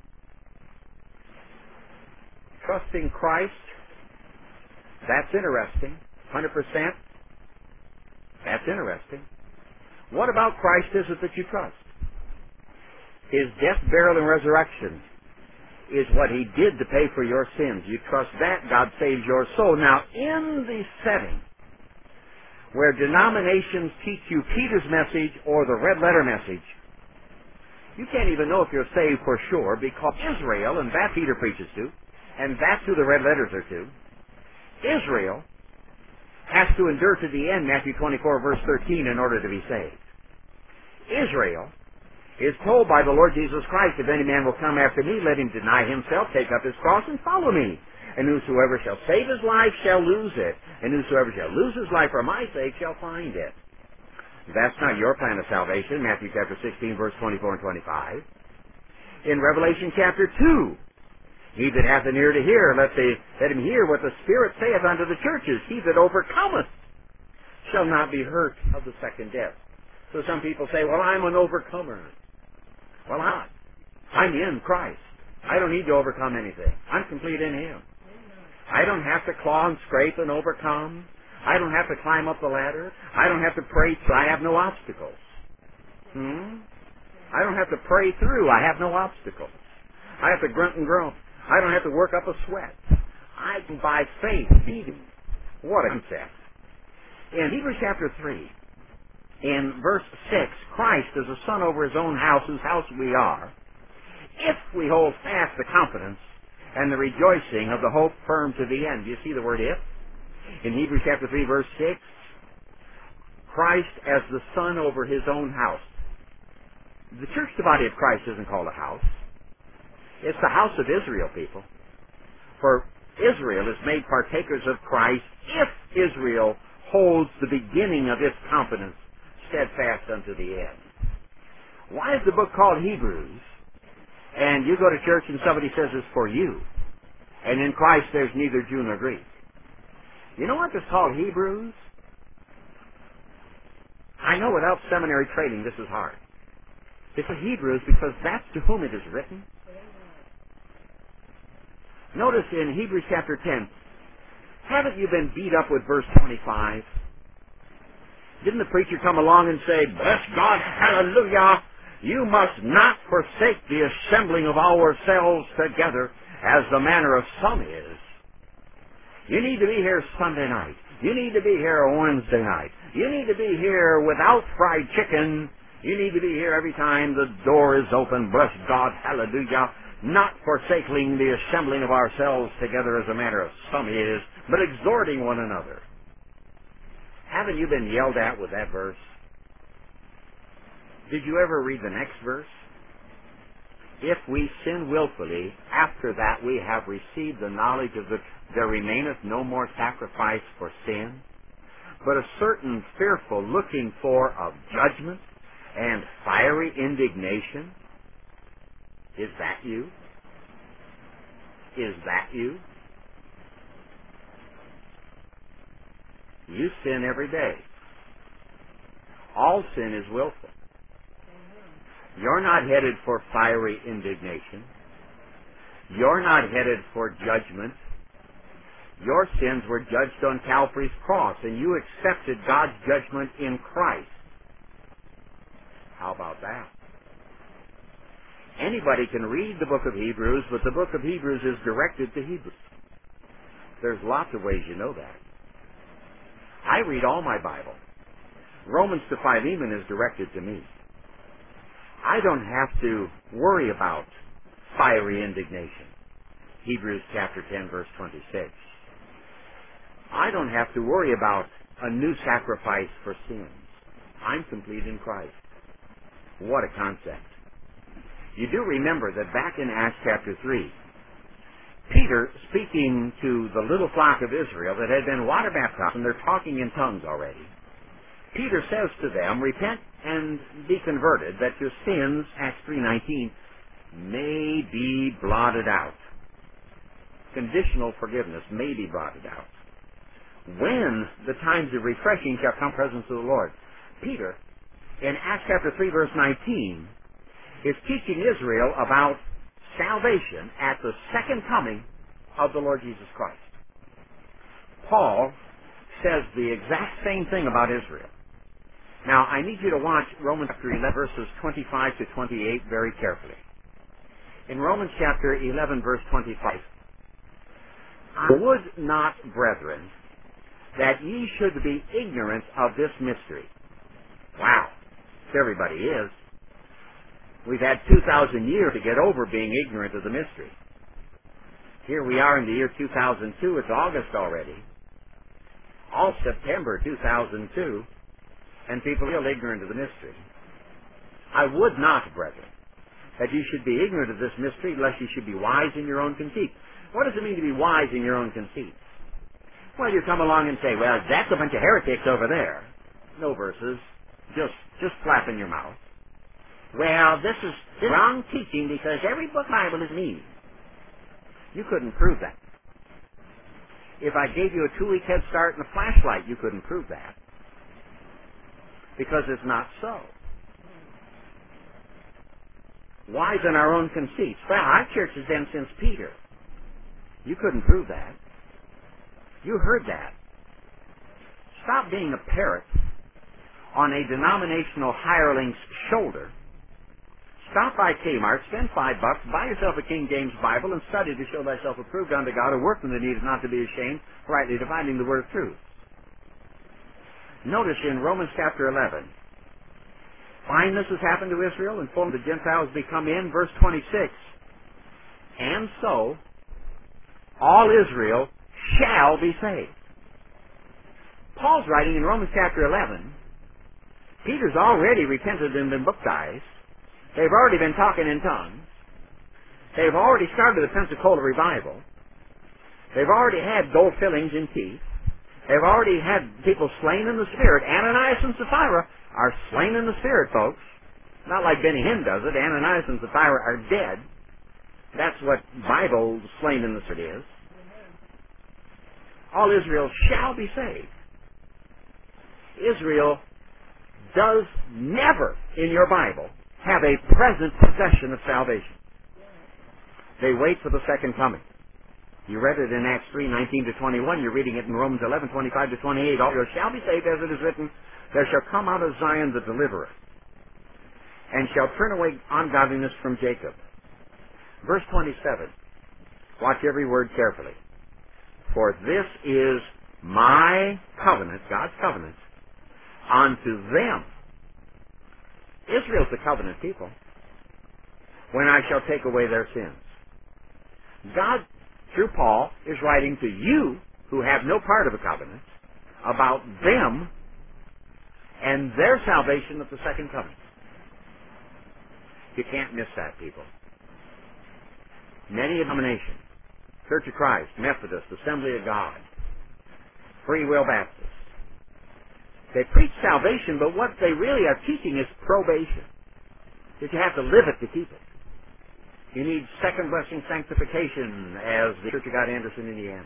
Trusting Christ, that's interesting. 100%, that's interesting. What about Christ is it that you trust? His death, burial, and resurrection is what He did to pay for your sins. You trust that, God saves your soul. Now, in the setting where denominations teach you Peter's message or the red letter message, you can't even know if you're saved for sure, because Israel, and that Peter preaches to, and that's who the red letters are to, Israel has to endure to the end, Matthew 24, verse 13, in order to be saved. Israel is told by the Lord Jesus Christ, if any man will come after me, let him deny himself, take up his cross, and follow me. And whosoever shall save his life shall lose it, and whosoever shall lose his life for my sake shall find it. That's not your plan of salvation, Matthew chapter 16, verse 24 and 25. In Revelation chapter 2, he that hath an ear to hear, let him hear what the Spirit saith unto the churches. He that overcometh shall not be hurt of the second death. So some people say, well, I'm an overcomer. Well, I'm in Christ. I don't need to overcome anything. I'm complete in Him. I don't have to claw and scrape and overcome. I don't have to climb up the ladder. I don't have to pray through. I have no obstacles. I don't have to pray through. I have no obstacles. I have to grunt and groan. I don't have to work up a sweat. I can, by faith, feed Him. What a concept. In Hebrews chapter 3, in verse 6, Christ is a son over His own house, whose house we are, if we hold fast the confidence and the rejoicing of the hope firm to the end. Do you see the word if? In Hebrews chapter 3, verse 6, Christ as the son over His own house. The church, the body of Christ, isn't called a house. It's the house of Israel, people. For Israel is made partakers of Christ if Israel holds the beginning of its confidence steadfast unto the end. Why is the book called Hebrews? And you go to church and somebody says it's for you. And in Christ there's neither Jew nor Greek. You know what it's called Hebrews? I know without seminary training this is hard. It's a Hebrews because that's to whom it is written. Notice in Hebrews chapter 10, haven't you been beat up with verse 25? Didn't the preacher come along and say, bless God, hallelujah, you must not forsake the assembling of ourselves together as the manner of some is. You need to be here Sunday night. You need to be here Wednesday night. You need to be here without fried chicken. You need to be here every time the door is open. Bless God, hallelujah. Not forsaking the assembling of ourselves together as a manner of some is, but exhorting one another. Haven't you been yelled at with that verse? Did you ever read the next verse? If we sin willfully, after that we have received the knowledge of there remaineth no more sacrifice for sin, but a certain fearful looking for of judgment and fiery indignation. Is that you? Is that you? You sin every day. All sin is willful. You're not headed for fiery indignation. You're not headed for judgment. Your sins were judged on Calvary's cross, and you accepted God's judgment in Christ. How about that? Anybody can read the book of Hebrews, but the book of Hebrews is directed to Hebrews. There's lots of ways you know that. I read all my Bible. Romans to Philemon is directed to me. I don't have to worry about fiery indignation. Hebrews chapter 10, verse 26. I don't have to worry about a new sacrifice for sins. I'm complete in Christ. What a concept. You do remember that back in Acts chapter 3, Peter, speaking to the little flock of Israel that had been water baptized, and they're talking in tongues already, Peter says to them, repent and be converted, that your sins, Acts 3:19, may be blotted out. Conditional forgiveness may be blotted out. When the times of refreshing shall come presence of the Lord. Peter, in Acts chapter 3, verse 19, is teaching Israel about salvation at the second coming of the Lord Jesus Christ. Paul says the exact same thing about Israel. Now, I need you to watch Romans chapter 11, verses 25 to 28 very carefully. In Romans chapter 11, verse 25, I would not, brethren, that ye should be ignorant of this mystery. Wow. Everybody is. We've had 2,000 years to get over being ignorant of the mystery. Here we are in the year 2002. It's August already. All September 2002. And people are still ignorant of the mystery. I would not, brethren, that you should be ignorant of this mystery, lest you should be wise in your own conceit. What does it mean to be wise in your own conceit? Well, you come along and say, well, that's a bunch of heretics over there. No verses. Just flapping your mouth. Well, this is wrong teaching because every book Bible is mean. You couldn't prove that. If I gave you a 2-week head start and a flashlight, you couldn't prove that. Because it's not so. Wise in our own conceits. Well, our church has been since Peter. You couldn't prove that. You heard that. Stop being a parrot on a denominational hireling's shoulder. Stop by Kmart, spend $5, buy yourself a King James Bible, and study to show thyself approved unto God, a workman that needeth not to be ashamed, rightly dividing the word of truth. Notice in Romans chapter 11, finally this has happened to Israel, and full of the Gentiles be come in, verse 26. And so, all Israel shall be saved. Paul's writing in Romans chapter 11, Peter's already repented and been baptized. They've already been talking in tongues. They've already started the Pensacola revival. They've already had gold fillings in teeth. They've already had people slain in the Spirit. Ananias and Sapphira are slain in the Spirit, folks. Not like Benny Hinn does it. Ananias and Sapphira are dead. That's what Bible slain in the Spirit is. All Israel shall be saved. Israel does never in your Bible have a present possession of salvation. They wait for the second coming. You read it in Acts 3:19-21. You're reading it in Romans 11:25-28. All Israel shall be saved, as it is written, there shall come out of Zion the deliverer, and shall turn away ungodliness from Jacob. Verse 27. Watch every word carefully. For this is my covenant, God's covenant, unto them. Israel's the covenant people. When I shall take away their sins. God, through Paul, is writing to you who have no part of a covenant about them and their salvation at the second coming. You can't miss that, people. Many denominations, Church of Christ, Methodist, Assembly of God, Free Will Baptist, they preach salvation, but what they really are teaching is probation. That you have to live it to keep it. You need second blessing sanctification as the Church of God, Anderson, Indiana.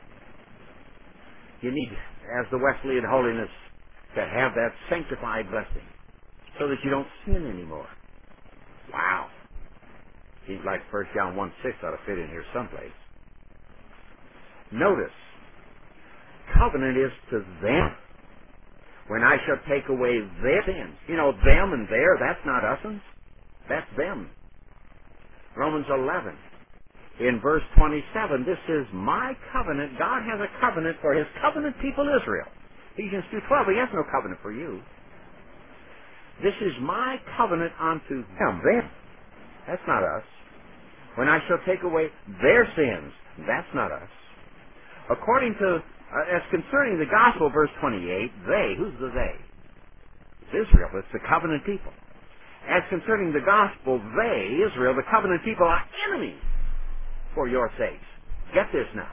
You need, as the Wesleyan holiness, to have that sanctified blessing so that you don't sin anymore. Wow. Seems like 1 John 1:6 ought to fit in here someplace. Notice, covenant is to them. When I shall take away their sins. You know, them and their, that's not us'ns. That's them. Romans 11. In verse 27, this is my covenant. God has a covenant for His covenant people Israel. Ephesians 2:12, He has no covenant for you. This is my covenant unto them. That's not us. When I shall take away their sins. That's not us. According to as concerning the gospel, verse 28, they, who's the they? It's Israel, it's the covenant people. As concerning the gospel, they, Israel, the covenant people, are enemies for your sakes. Get this now.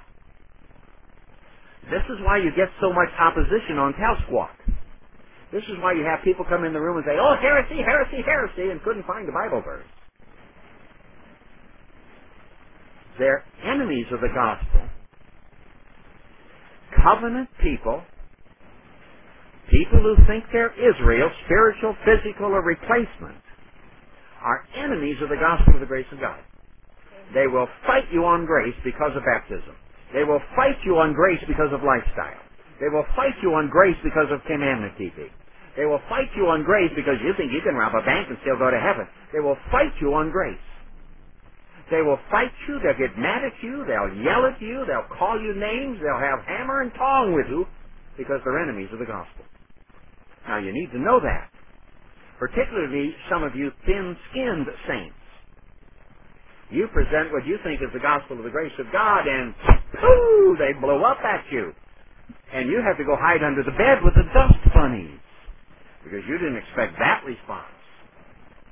This is why you get so much opposition on Tell Squawk. This is why you have people come in the room and say, oh, heresy, heresy, heresy, and couldn't find a Bible verse. They're enemies of the gospel. Covenant people, people who think they're Israel, spiritual, physical, or replacement, are enemies of the gospel of the grace of God. They will fight you on grace because of baptism. They will fight you on grace because of lifestyle. They will fight you on grace because of commandment keeping. They will fight you on grace because you think you can rob a bank and still go to heaven. They will fight you on grace. They will fight you, they'll get mad at you, they'll yell at you, they'll call you names, they'll have hammer and tong with you because they're enemies of the gospel. Now you need to know that. Particularly some of you thin-skinned saints. You present what you think is the gospel of the grace of God and pooh, they blow up at you. And you have to go hide under the bed with the dust bunnies because you didn't expect that response.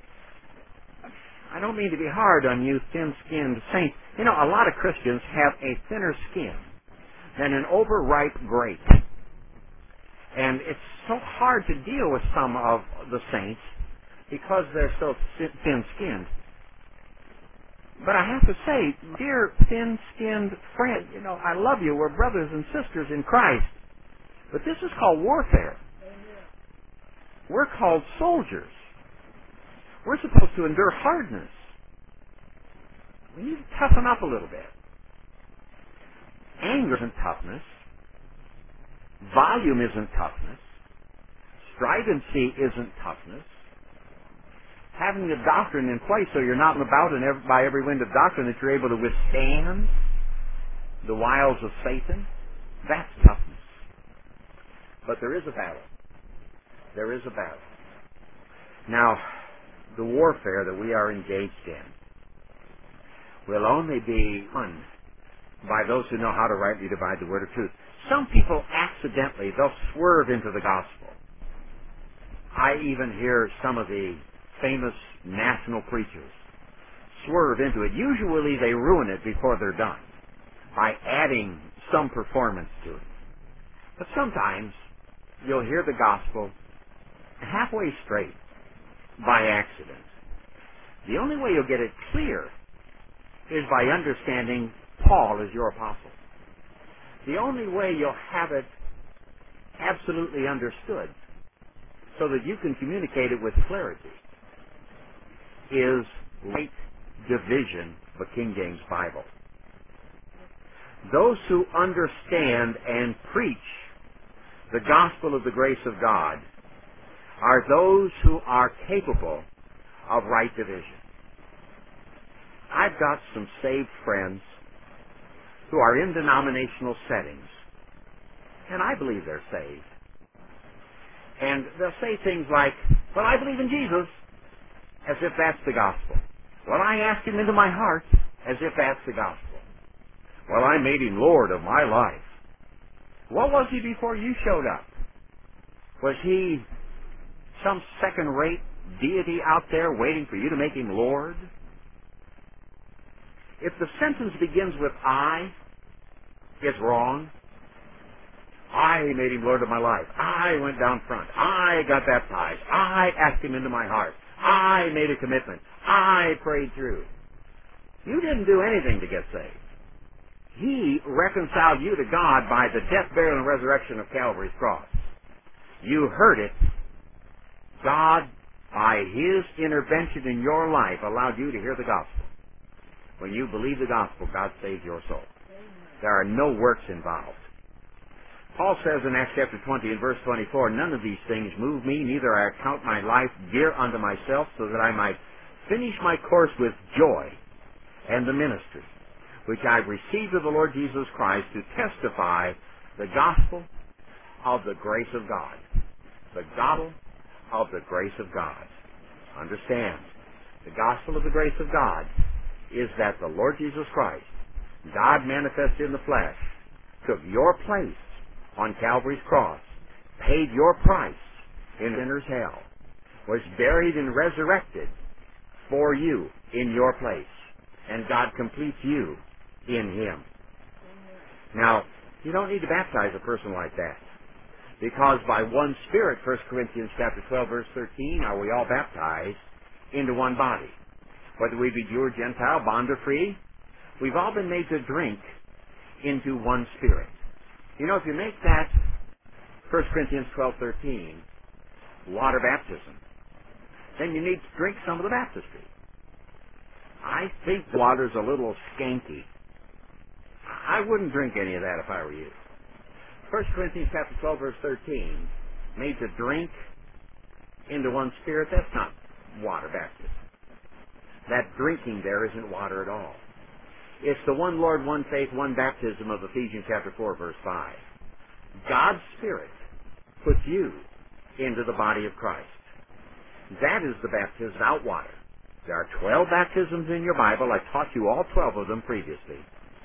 I don't mean to be hard on you thin-skinned saints. You know, a lot of Christians have a thinner skin than an overripe grape. And it's so hard to deal with some of the saints because they're so thin-skinned. But I have to say, dear thin-skinned friend, you know, I love you. We're brothers and sisters in Christ. But this is called warfare. We're called soldiers. We're supposed to endure hardness. We need to toughen up a little bit. Anger isn't toughness. Volume isn't toughness. Stridency isn't toughness. Having the doctrine in place so you're not about by every wind of doctrine that you're able to withstand the wiles of Satan, that's toughness. But there is a battle. There is a battle. Now, the warfare that we are engaged in will only be won by those who know how to rightly divide the word of truth. Some people accidentally, they'll swerve into the gospel. I even hear some of the famous national preachers swerve into it. Usually they ruin it before they're done by adding some performance to it. But sometimes you'll hear the gospel halfway straight by accident. The only way you'll get it clear is by understanding Paul as your apostle. The only way you'll have it absolutely understood so that you can communicate it with clarity is right division of the King James Bible. Those who understand and preach the gospel of the grace of God are those who are capable of right division. I've got some saved friends who are in denominational settings, and I believe they're saved. And they'll say things like, well, I believe in Jesus, as if that's the gospel. Well, I asked him into my heart, as if that's the gospel. Well, I made him Lord of my life. What was he before you showed up? Was he some second-rate deity out there waiting for you to make him Lord? If the sentence begins with I, it's wrong. I made him Lord of my life. I went down front. I got baptized. I asked him into my heart. I made a commitment. I prayed through. You didn't do anything to get saved. He reconciled you to God by the death, burial, and resurrection of Calvary's cross. You heard it. God, by his intervention in your life, allowed you to hear the gospel. When you believe the gospel, God saves your soul. There are no works involved. Paul says in Acts chapter 20 and verse 24, none of these things move me, neither I account my life dear unto myself, so that I might finish my course with joy and the ministry, which I've received of the Lord Jesus Christ, to testify the gospel of the grace of God. The gospel of the grace of God. Understand, the gospel of the grace of God is that the Lord Jesus Christ, God manifested in the flesh, took your place on Calvary's cross, paid your price in sinner's hell, was buried and resurrected for you in your place, and God completes you in him. Now, you don't need to baptize a person like that, because by one Spirit, 1 Corinthians chapter 12, verse 13, are we all baptized into one body. Whether we be Jew or Gentile, bond or free, we've all been made to drink into one Spirit. You know, if you make that 1 Corinthians 12:13 water baptism, then you need to drink some of the baptistry. I think water's a little skanky. I wouldn't drink any of that if I were you. 1 Corinthians chapter 12, verse 13, made to drink into one Spirit, that's not water baptism. That drinking there isn't water at all. It's the one Lord, one faith, one baptism of Ephesians chapter 4, verse 5. God's Spirit puts you into the body of Christ. That is the baptism without water. There are 12 baptisms in your Bible. I taught you all 12 of them previously.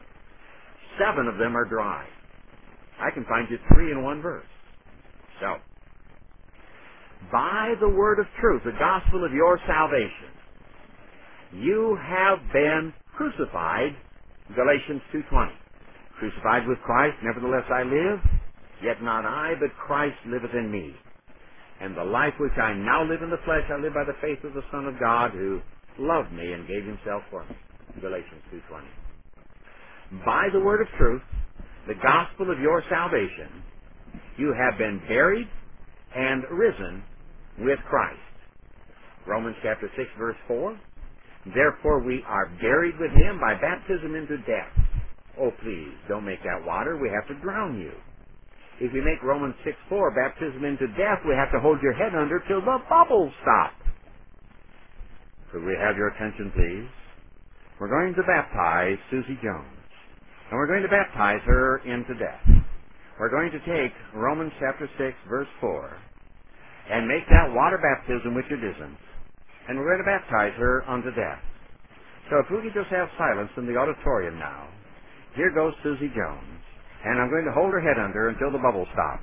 7 of them are dry. I can find you 3 in one verse. So, by the word of truth, the gospel of your salvation, You have been crucified, Galatians 2:20. Crucified with Christ, nevertheless I live, yet not I, but Christ liveth in me. And the life which I now live in the flesh, I live by the faith of the Son of God, who loved me and gave himself for me. Galatians 2:20. By the word of truth, the gospel of your salvation, you have been buried and risen with Christ. Romans chapter 6, verse 4. Therefore we are buried with him by baptism into death. Oh, please, don't make that water. We have to drown you. If we make Romans 6:4 baptism into death, we have to hold your head under till the bubbles stop. Could we have your attention, please? We're going to baptize Susie Jones. And we're going to baptize her into death. We're going to take Romans chapter 6, verse 4, and make that water baptism which it isn't. And we're going to baptize her unto death. So if we could just have silence in the auditorium now. Here goes Susie Jones. And I'm going to hold her head under until the bubbles stop.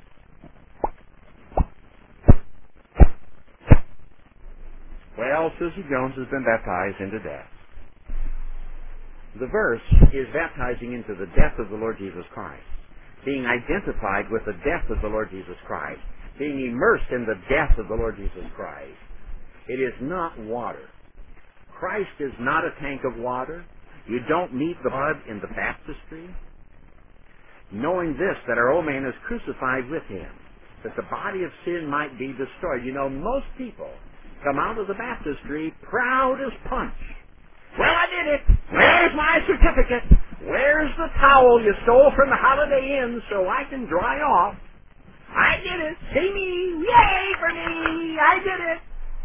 Well, Susie Jones has been baptized into death. The verse is baptizing into the death of the Lord Jesus Christ. Being identified with the death of the Lord Jesus Christ. Being immersed in the death of the Lord Jesus Christ. It is not water. Christ is not a tank of water. You don't need the blood in the baptistry. Knowing this, that our old man is crucified with him, that the body of sin might be destroyed. You know, most people come out of the baptistry proud as punch. Well, I did it. Where's my certificate? Where's the towel you stole from the Holiday Inn so I can dry off? I did it. See me. Yay for me. I did it.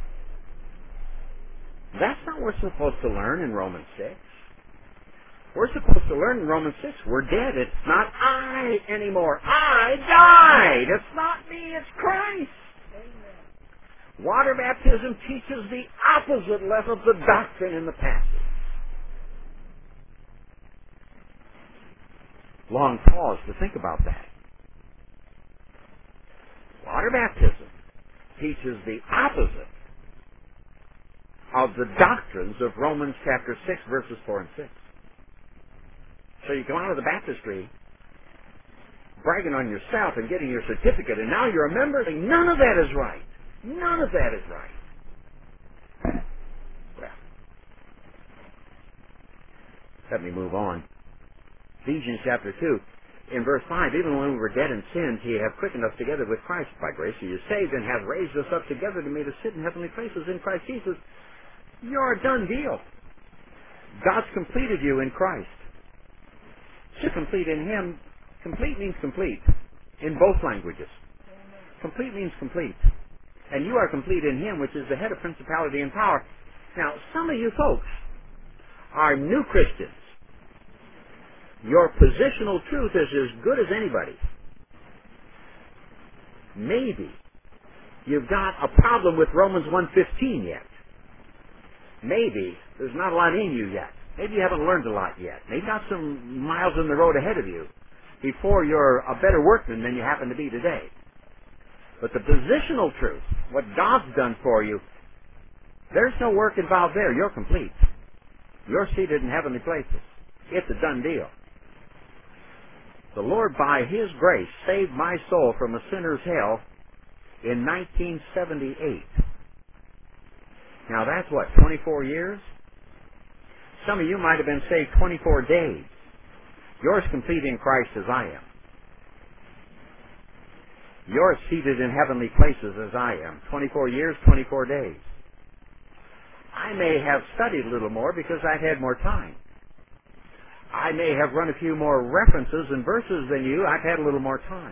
That's not what we're supposed to learn in Romans 6. We're supposed to learn in Romans 6, we're dead. It's not I anymore. I died. It's not me, it's Christ. Amen. Water baptism teaches the opposite level of the doctrine in the passage. Long pause to think about that. Water baptism teaches the opposite of the doctrines of Romans chapter 6, verses 4 and 6. So you come out of the baptistry bragging on yourself and getting your certificate, and now you're a member, and none of that is right. None of that is right. Well, let me move on. Ephesians chapter 2, in verse 5, even when we were dead in sins, he hath quickened us together with Christ. By grace he is saved, and hath raised us up together to make us sit in heavenly places in Christ Jesus. You're a done deal. God's completed you in Christ. To complete in him, complete means complete in both languages. Complete means complete. And you are complete in him, which is the head of principality and power. Now, some of you folks are new Christians. Your positional truth is as good as anybody. Maybe you've got a problem with Romans 1:15 yet. Maybe there's not a lot in you yet. Maybe you haven't learned a lot yet. Maybe you've got some miles on the road ahead of you before you're a better workman than you happen to be today. But the positional truth, what God's done for you, there's no work involved there. You're complete. You're seated in heavenly places. It's a done deal. The Lord, by his grace, saved my soul from a sinner's hell in 1978. Now that's what, 24 years? Some of you might have been saved 24 days. You're as complete in Christ as I am. You're seated in heavenly places as I am. 24 years, 24 days. I may have studied a little more because I've had more time. I may have run a few more references and verses than you. I've had a little more time.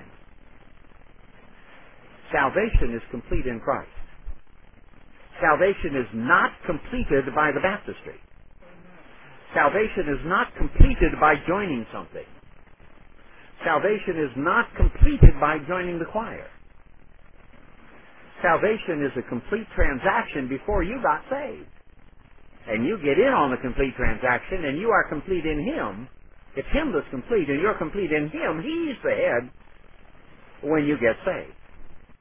Salvation is complete in Christ. Salvation is not completed by the baptistry. Salvation is not completed by joining something. Salvation is not completed by joining the choir. Salvation is a complete transaction before you got saved. And you get in on the complete transaction, and you are complete in him. It's him that's complete, and you're complete in him. He's the head when you get saved.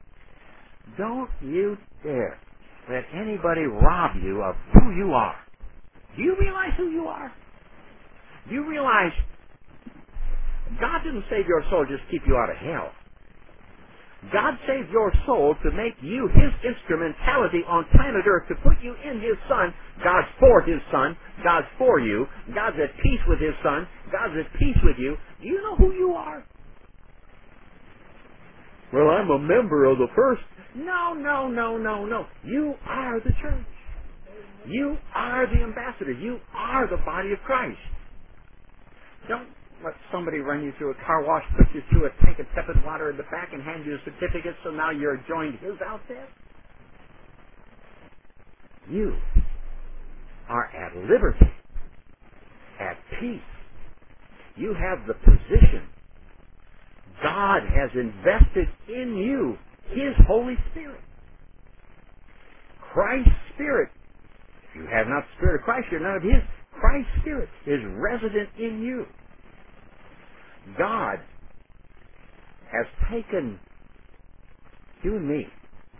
Don't you dare let anybody rob you of who you are. Do you realize who you are? Do you realize God didn't save your soul just to keep you out of hell? God saved your soul to make you His instrumentality on planet Earth, to put you in His Son. God's for His Son. God's for you. God's at peace with His Son. God's at peace with you. Do you know who you are? Well, I'm a member of the first. No, no, no, no, no. You are the church. You are the ambassador. You are the body of Christ. Don't let somebody run you through a car wash, put you through a tank of tepid water in the back, and hand you a certificate so now you're joined His outfit. You are at liberty, at peace. You have the position. God has invested in you His Holy Spirit. Christ's Spirit. If you have not the Spirit of Christ, you're none of His. Christ's Spirit is resident in you. God has taken you and me,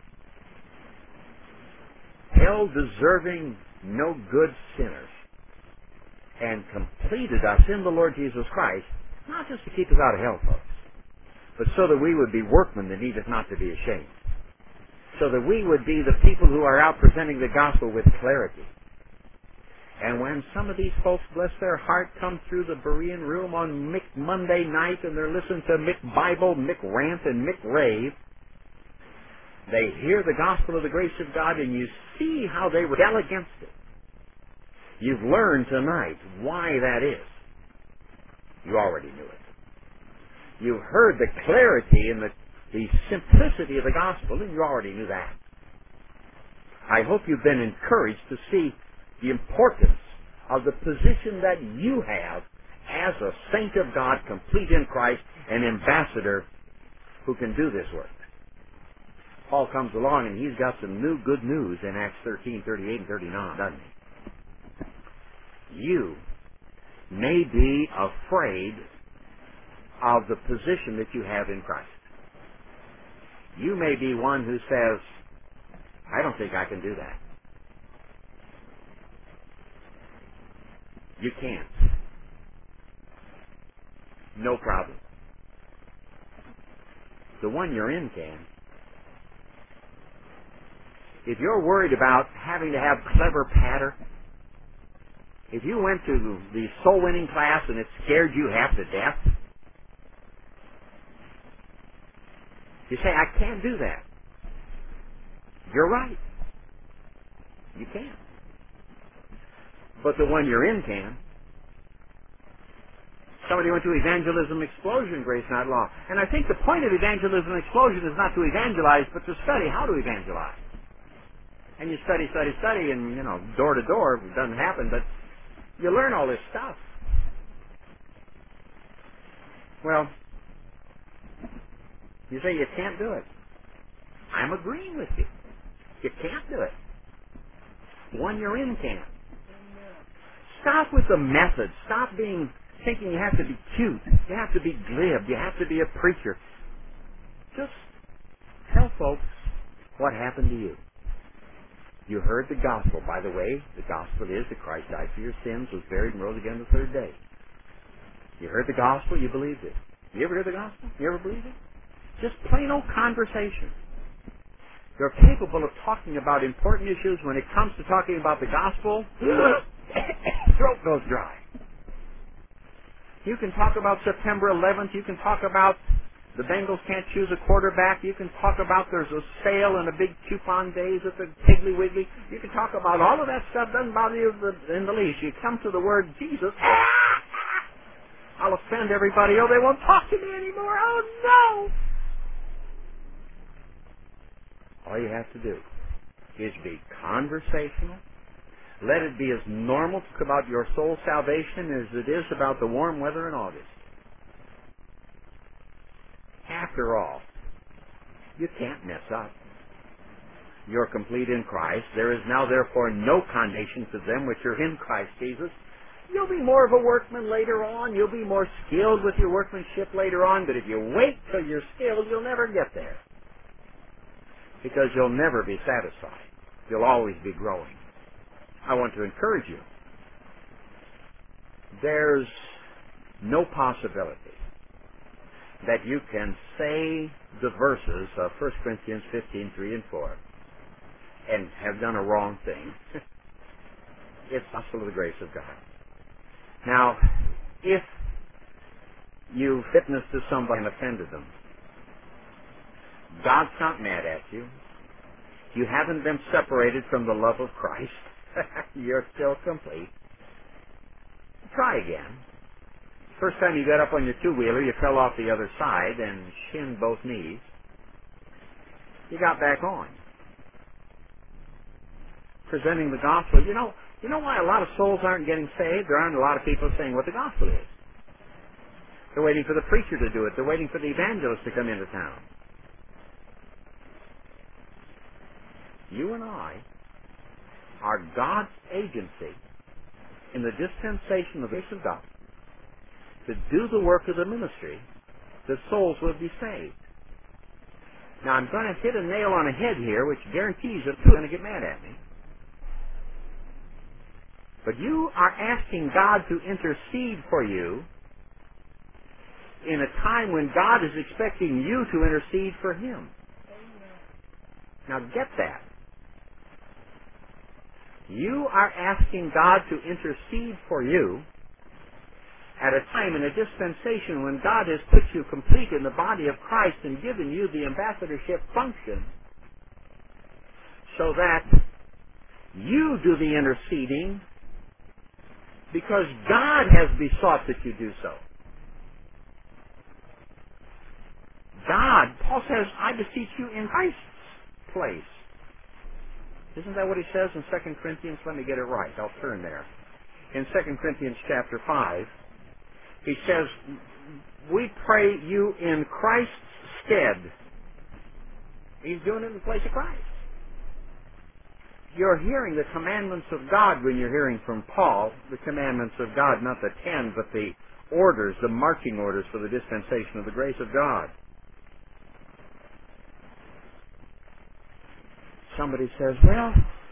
hell-deserving, no-good sinners, and completed us in the Lord Jesus Christ, not just to keep us out of hell, folks, but so that we would be workmen that needeth not to be ashamed, so that we would be the people who are out presenting the gospel with clarity. And when some of these folks, bless their heart, come through the Berean room on Mick Monday night and they're listening to Mick Bible, Mick Rant, and Mick Rave, they hear the gospel of the grace of God and you see how they rebel against it. You've learned tonight why that is. You already knew it. You heard the clarity and the simplicity of the gospel, and you already knew that. I hope you've been encouraged to see the importance of the position that you have as a saint of God, complete in Christ, an ambassador who can do this work. Paul comes along and he's got some new good news in Acts 13, 38, and 39, doesn't he? You may be afraid of the position that you have in Christ. You may be one who says, I don't think I can do that. You can't. No problem. The one you're in can. If you're worried about having to have clever patter, if you went to the soul winning class and it scared you half to death, you say, I can't do that. You're right. You can't. But the one you're in can. Somebody went to Evangelism Explosion, Grace Not Law. And I think the point of Evangelism Explosion is not to evangelize, but to study how to evangelize. And you study, and, door to door, it doesn't happen, but you learn all this stuff. Well, you say you can't do it. I'm agreeing with you. You can't do it. The one you're in can. Stop with the method. Stop thinking you have to be cute. You have to be glib. You have to be a preacher. Just tell folks what happened to you. You heard the gospel. By the way, the gospel is that Christ died for your sins, was buried, and rose again the third day. You heard the gospel, you believed it. You ever heard the gospel? You ever believed it? Just plain old conversation. You're capable of talking about important issues. When it comes to talking about the gospel, throat goes dry. You can talk about September 11th. You can talk about the Bengals can't choose a quarterback. You can talk about there's a sale and a big coupon days at the Piggly Wiggly. You can talk about all of that stuff. Doesn't bother you in the least. You come to the word Jesus. I'll offend everybody. Oh, they won't talk to me anymore. Oh, no. All you have to do is be conversational. Let it be as normal about your soul salvation as it is about the warm weather in August. After all, you can't mess up. You're complete in Christ. There is now therefore no condemnation to them which are in Christ Jesus. You'll be more of a workman later on. You'll be more skilled with your workmanship later on. But if you wait till you're skilled, you'll never get there. Because you'll never be satisfied. You'll always be growing. I want to encourage you. There's no possibility that you can say the verses of 1 Corinthians 15:3 and 4 and have done a wrong thing. It's gospel of the grace of God. Now, if you witnessed to somebody and offended them, God's not mad at you. You haven't been separated from the love of Christ. You're still complete. Try again. First time you got up on your two-wheeler, you fell off the other side and shinned both knees. You got back on. Presenting the gospel. You know why a lot of souls aren't getting saved? There aren't a lot of people saying what the gospel is. They're waiting for the preacher to do it. They're waiting for the evangelist to come into town. You and I are God's agency in the dispensation of the grace of God to do the work of the ministry that souls will be saved. Now, I'm going to hit a nail on a head here, which guarantees that you're going to get mad at me. But you are asking God to intercede for you in a time when God is expecting you to intercede for Him. Now, get that. You are asking God to intercede for you at a time in a dispensation when God has put you complete in the body of Christ and given you the ambassadorship function so that you do the interceding because God has besought that you do so. God, Paul says, I beseech you in Christ's place. Isn't that what he says in 2 Corinthians? Let me get it right. I'll turn there. In 2 Corinthians chapter 5, he says, we pray you in Christ's stead. He's doing it in the place of Christ. You're hearing the commandments of God when you're hearing from Paul, the commandments of God, not the 10, but the orders, the marching orders for the dispensation of the grace of God. Somebody says, well,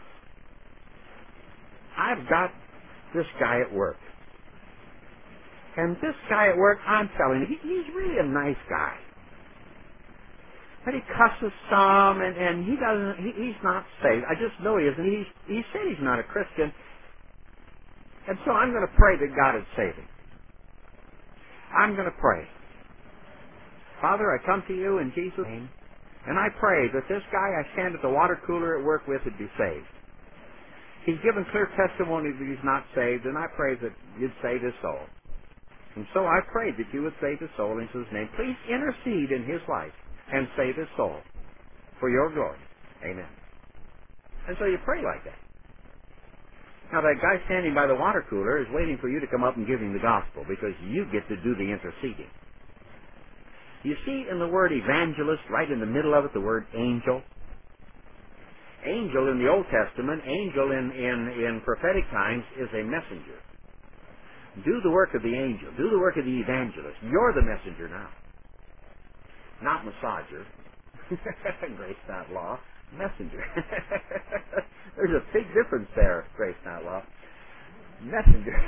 I've got this guy at work. And this guy at work, I'm telling you, he's really a nice guy. But he cusses some, and he's not saved. I just know he isn't. He said he's not a Christian. And so I'm going to pray that God would save him. I'm going to pray. Father, I come to you in Jesus' name, and I pray that this guy I stand at the water cooler at work with would be saved. He's given clear testimony that he's not saved, and I pray that you'd save his soul. And so I prayed that you would save his soul in Jesus' name. Please intercede in his life and save his soul for your glory. Amen. And so you pray like that. Now that guy standing by the water cooler is waiting for you to come up and give him the gospel because you get to do the interceding. You see in the word evangelist, right in the middle of it, the word angel. Angel in the Old Testament, angel in prophetic times is a messenger. Do the work of the angel. Do the work of the evangelist. You're the messenger now. Not massager. Grace, not law. Messenger. There's a big difference there, grace, not law. Messenger.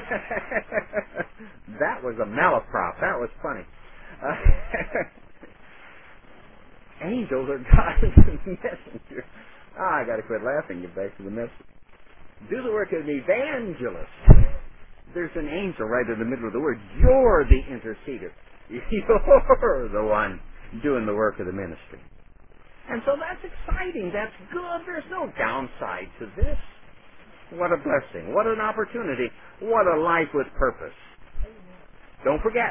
That was a malaprop. That was funny. Angels are God's messenger. I got to quit laughing. Get back to the message. Do the work of an evangelist. There's an angel right in the middle of the word. You're the interceder. You're the one doing the work of the ministry. And so that's exciting. That's good. There's no downside to this. What a blessing. What an opportunity. What a life with purpose. Don't forget,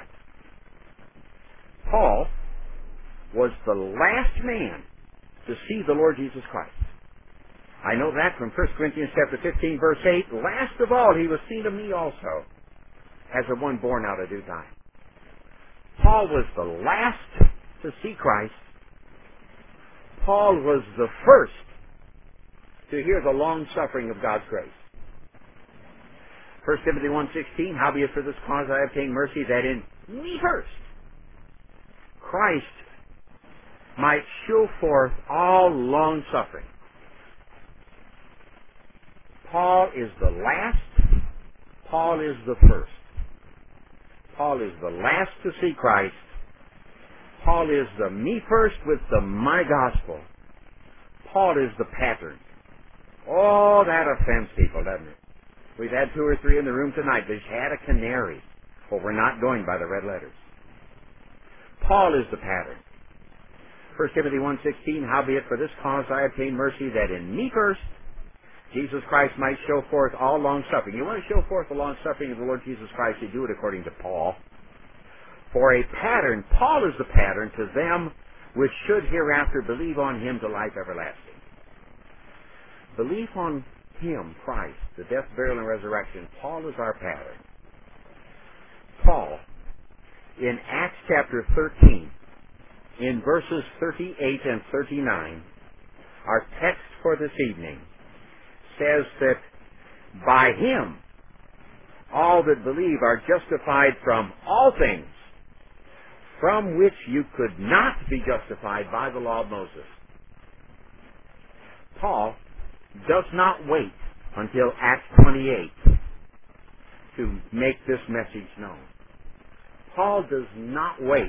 Paul was the last man to see the Lord Jesus Christ. I know that from 1 Corinthians chapter 15, verse 8. Last of all, he was seen of me also, as the one born out of due time. Paul was the last to see Christ. Paul was the first to hear the long suffering of God's grace. 1 Timothy 1:16, howbeit for this cause I obtain mercy, that in me first Christ might show forth all long suffering. Paul is the last. Paul is the first. Paul is the last to see Christ. Paul is the me first with the my gospel. Paul is the pattern. Oh, that offends people, doesn't it? We've had 2 or 3 in the room tonight. They've had a canary. Well, we're not going by the red letters. Paul is the pattern. 1 Timothy 1:16, howbeit for this cause I obtain mercy, that in me first Jesus Christ might show forth all long-suffering. You want to show forth the long-suffering of the Lord Jesus Christ, you do it according to Paul. For a pattern, Paul is the pattern to them which should hereafter believe on him to life everlasting. Belief on him, Christ, the death, burial, and resurrection. Paul is our pattern. Paul, in Acts chapter 13, in verses 38 and 39, our text for this evening says that by him all that believe are justified from all things from which you could not be justified by the law of Moses. Paul does not wait until Acts 28 to make this message known. Paul does not wait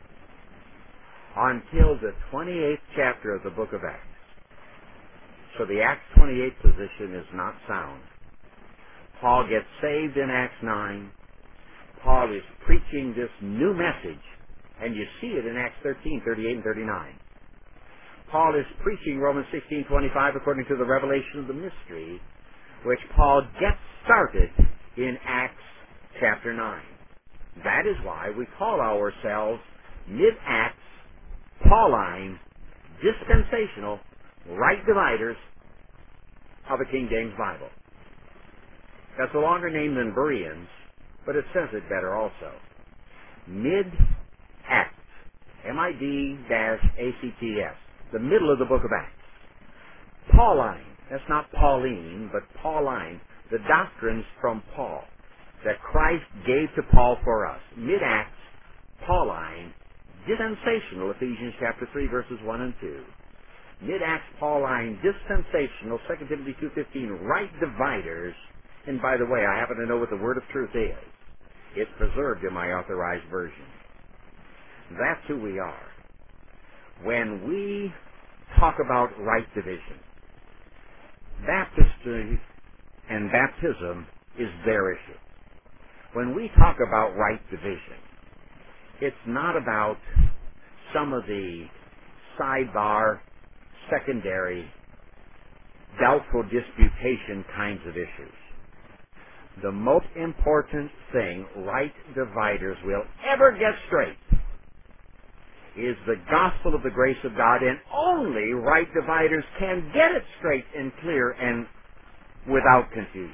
until the 28th chapter of the book of Acts. So the Acts 28 position is not sound. Paul gets saved in Acts 9. Paul is preaching this new message, and you see it in Acts 13, 38, and 39. Paul is preaching Romans 16:25 according to the revelation of the mystery, which Paul gets started in Acts chapter 9. That is why we call ourselves mid-Acts, Pauline, dispensational, right dividers of the King James Bible. That's a longer name than Bereans, but it says it better also. Mid-Acts, M-I-D-A-C-T-S, the middle of the book of Acts. Pauline, that's not Pauline, but Pauline, the doctrines from Paul that Christ gave to Paul for us. Mid-Acts, Pauline, dispensational, Ephesians chapter 3, verses 1 and 2. Mid-Acts, Pauline, dispensational, 2 Timothy 2:15, right dividers. And by the way, I happen to know what the word of truth is. It's preserved in my authorized version. That's who we are. When we talk about right division, baptistry and baptism is their issue. When we talk about right division, it's not about some of the sidebar, secondary, doubtful disputation kinds of issues. The most important thing right dividers will ever get straight is the gospel of the grace of God, and only right dividers can get it straight and clear and without confusion.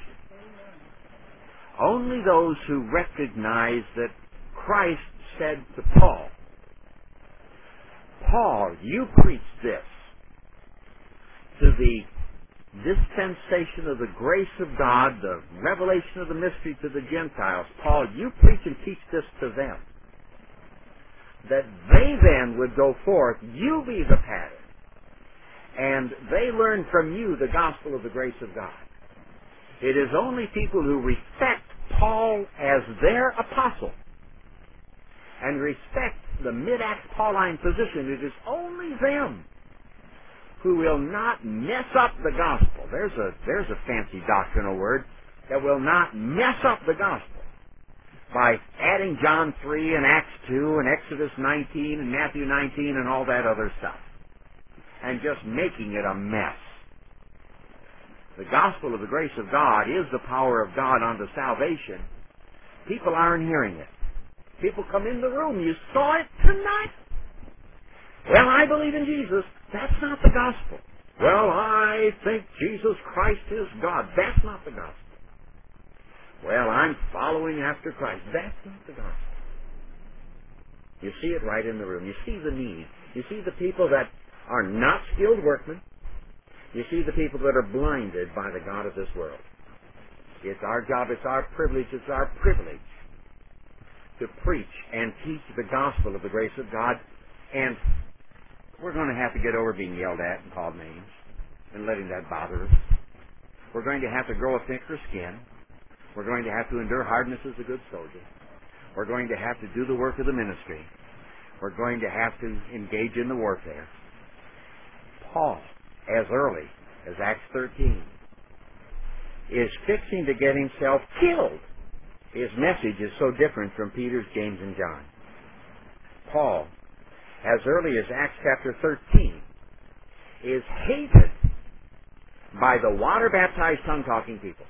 Only those who recognize that Christ said to Paul, Paul, you preach this to the dispensation of the grace of God, the revelation of the mystery to the Gentiles. Paul, you preach and teach this to them. That they then would go forth, you be the pattern, and they learn from you the gospel of the grace of God. It is only people who respect Paul as their apostle and respect the mid-Acts Pauline position, it is only them who will not mess up the gospel. There's a fancy doctrinal word that will not mess up the gospel by adding John 3 and Acts 2 and Exodus 19 and Matthew 19 and all that other stuff and just making it a mess. The gospel of the grace of God is the power of God unto salvation. People aren't hearing it. People come in the room. You saw it tonight. Well, I believe in Jesus. That's not the gospel. Well, I think Jesus Christ is God. That's not the gospel. Well, I'm following after Christ. That's not the gospel. You see it right in the room. You see the need. You see the people that are not skilled workmen. You see the people that are blinded by the God of this world. It's our job, it's our privilege to preach and teach the gospel of the grace of God. And we're going to have to get over being yelled at and called names and letting that bother us. We're going to have to grow a thicker skin. We're going to have to endure hardness as a good soldier. We're going to have to do the work of the ministry. We're going to have to engage in the warfare. Paul, as early as Acts 13, is fixing to get himself killed. His message is so different from Peter's, James, and John. Paul, as early as Acts chapter 13, is hated by the water-baptized, tongue-talking people.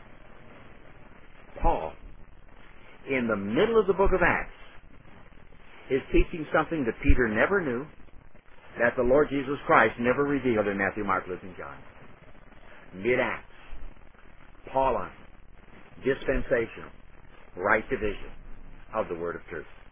Paul, in the middle of the book of Acts, is teaching something that Peter never knew, that the Lord Jesus Christ never revealed in Matthew, Mark, Luke, and John. Mid-Acts, Pauline, dispensational, right division of the word of truth.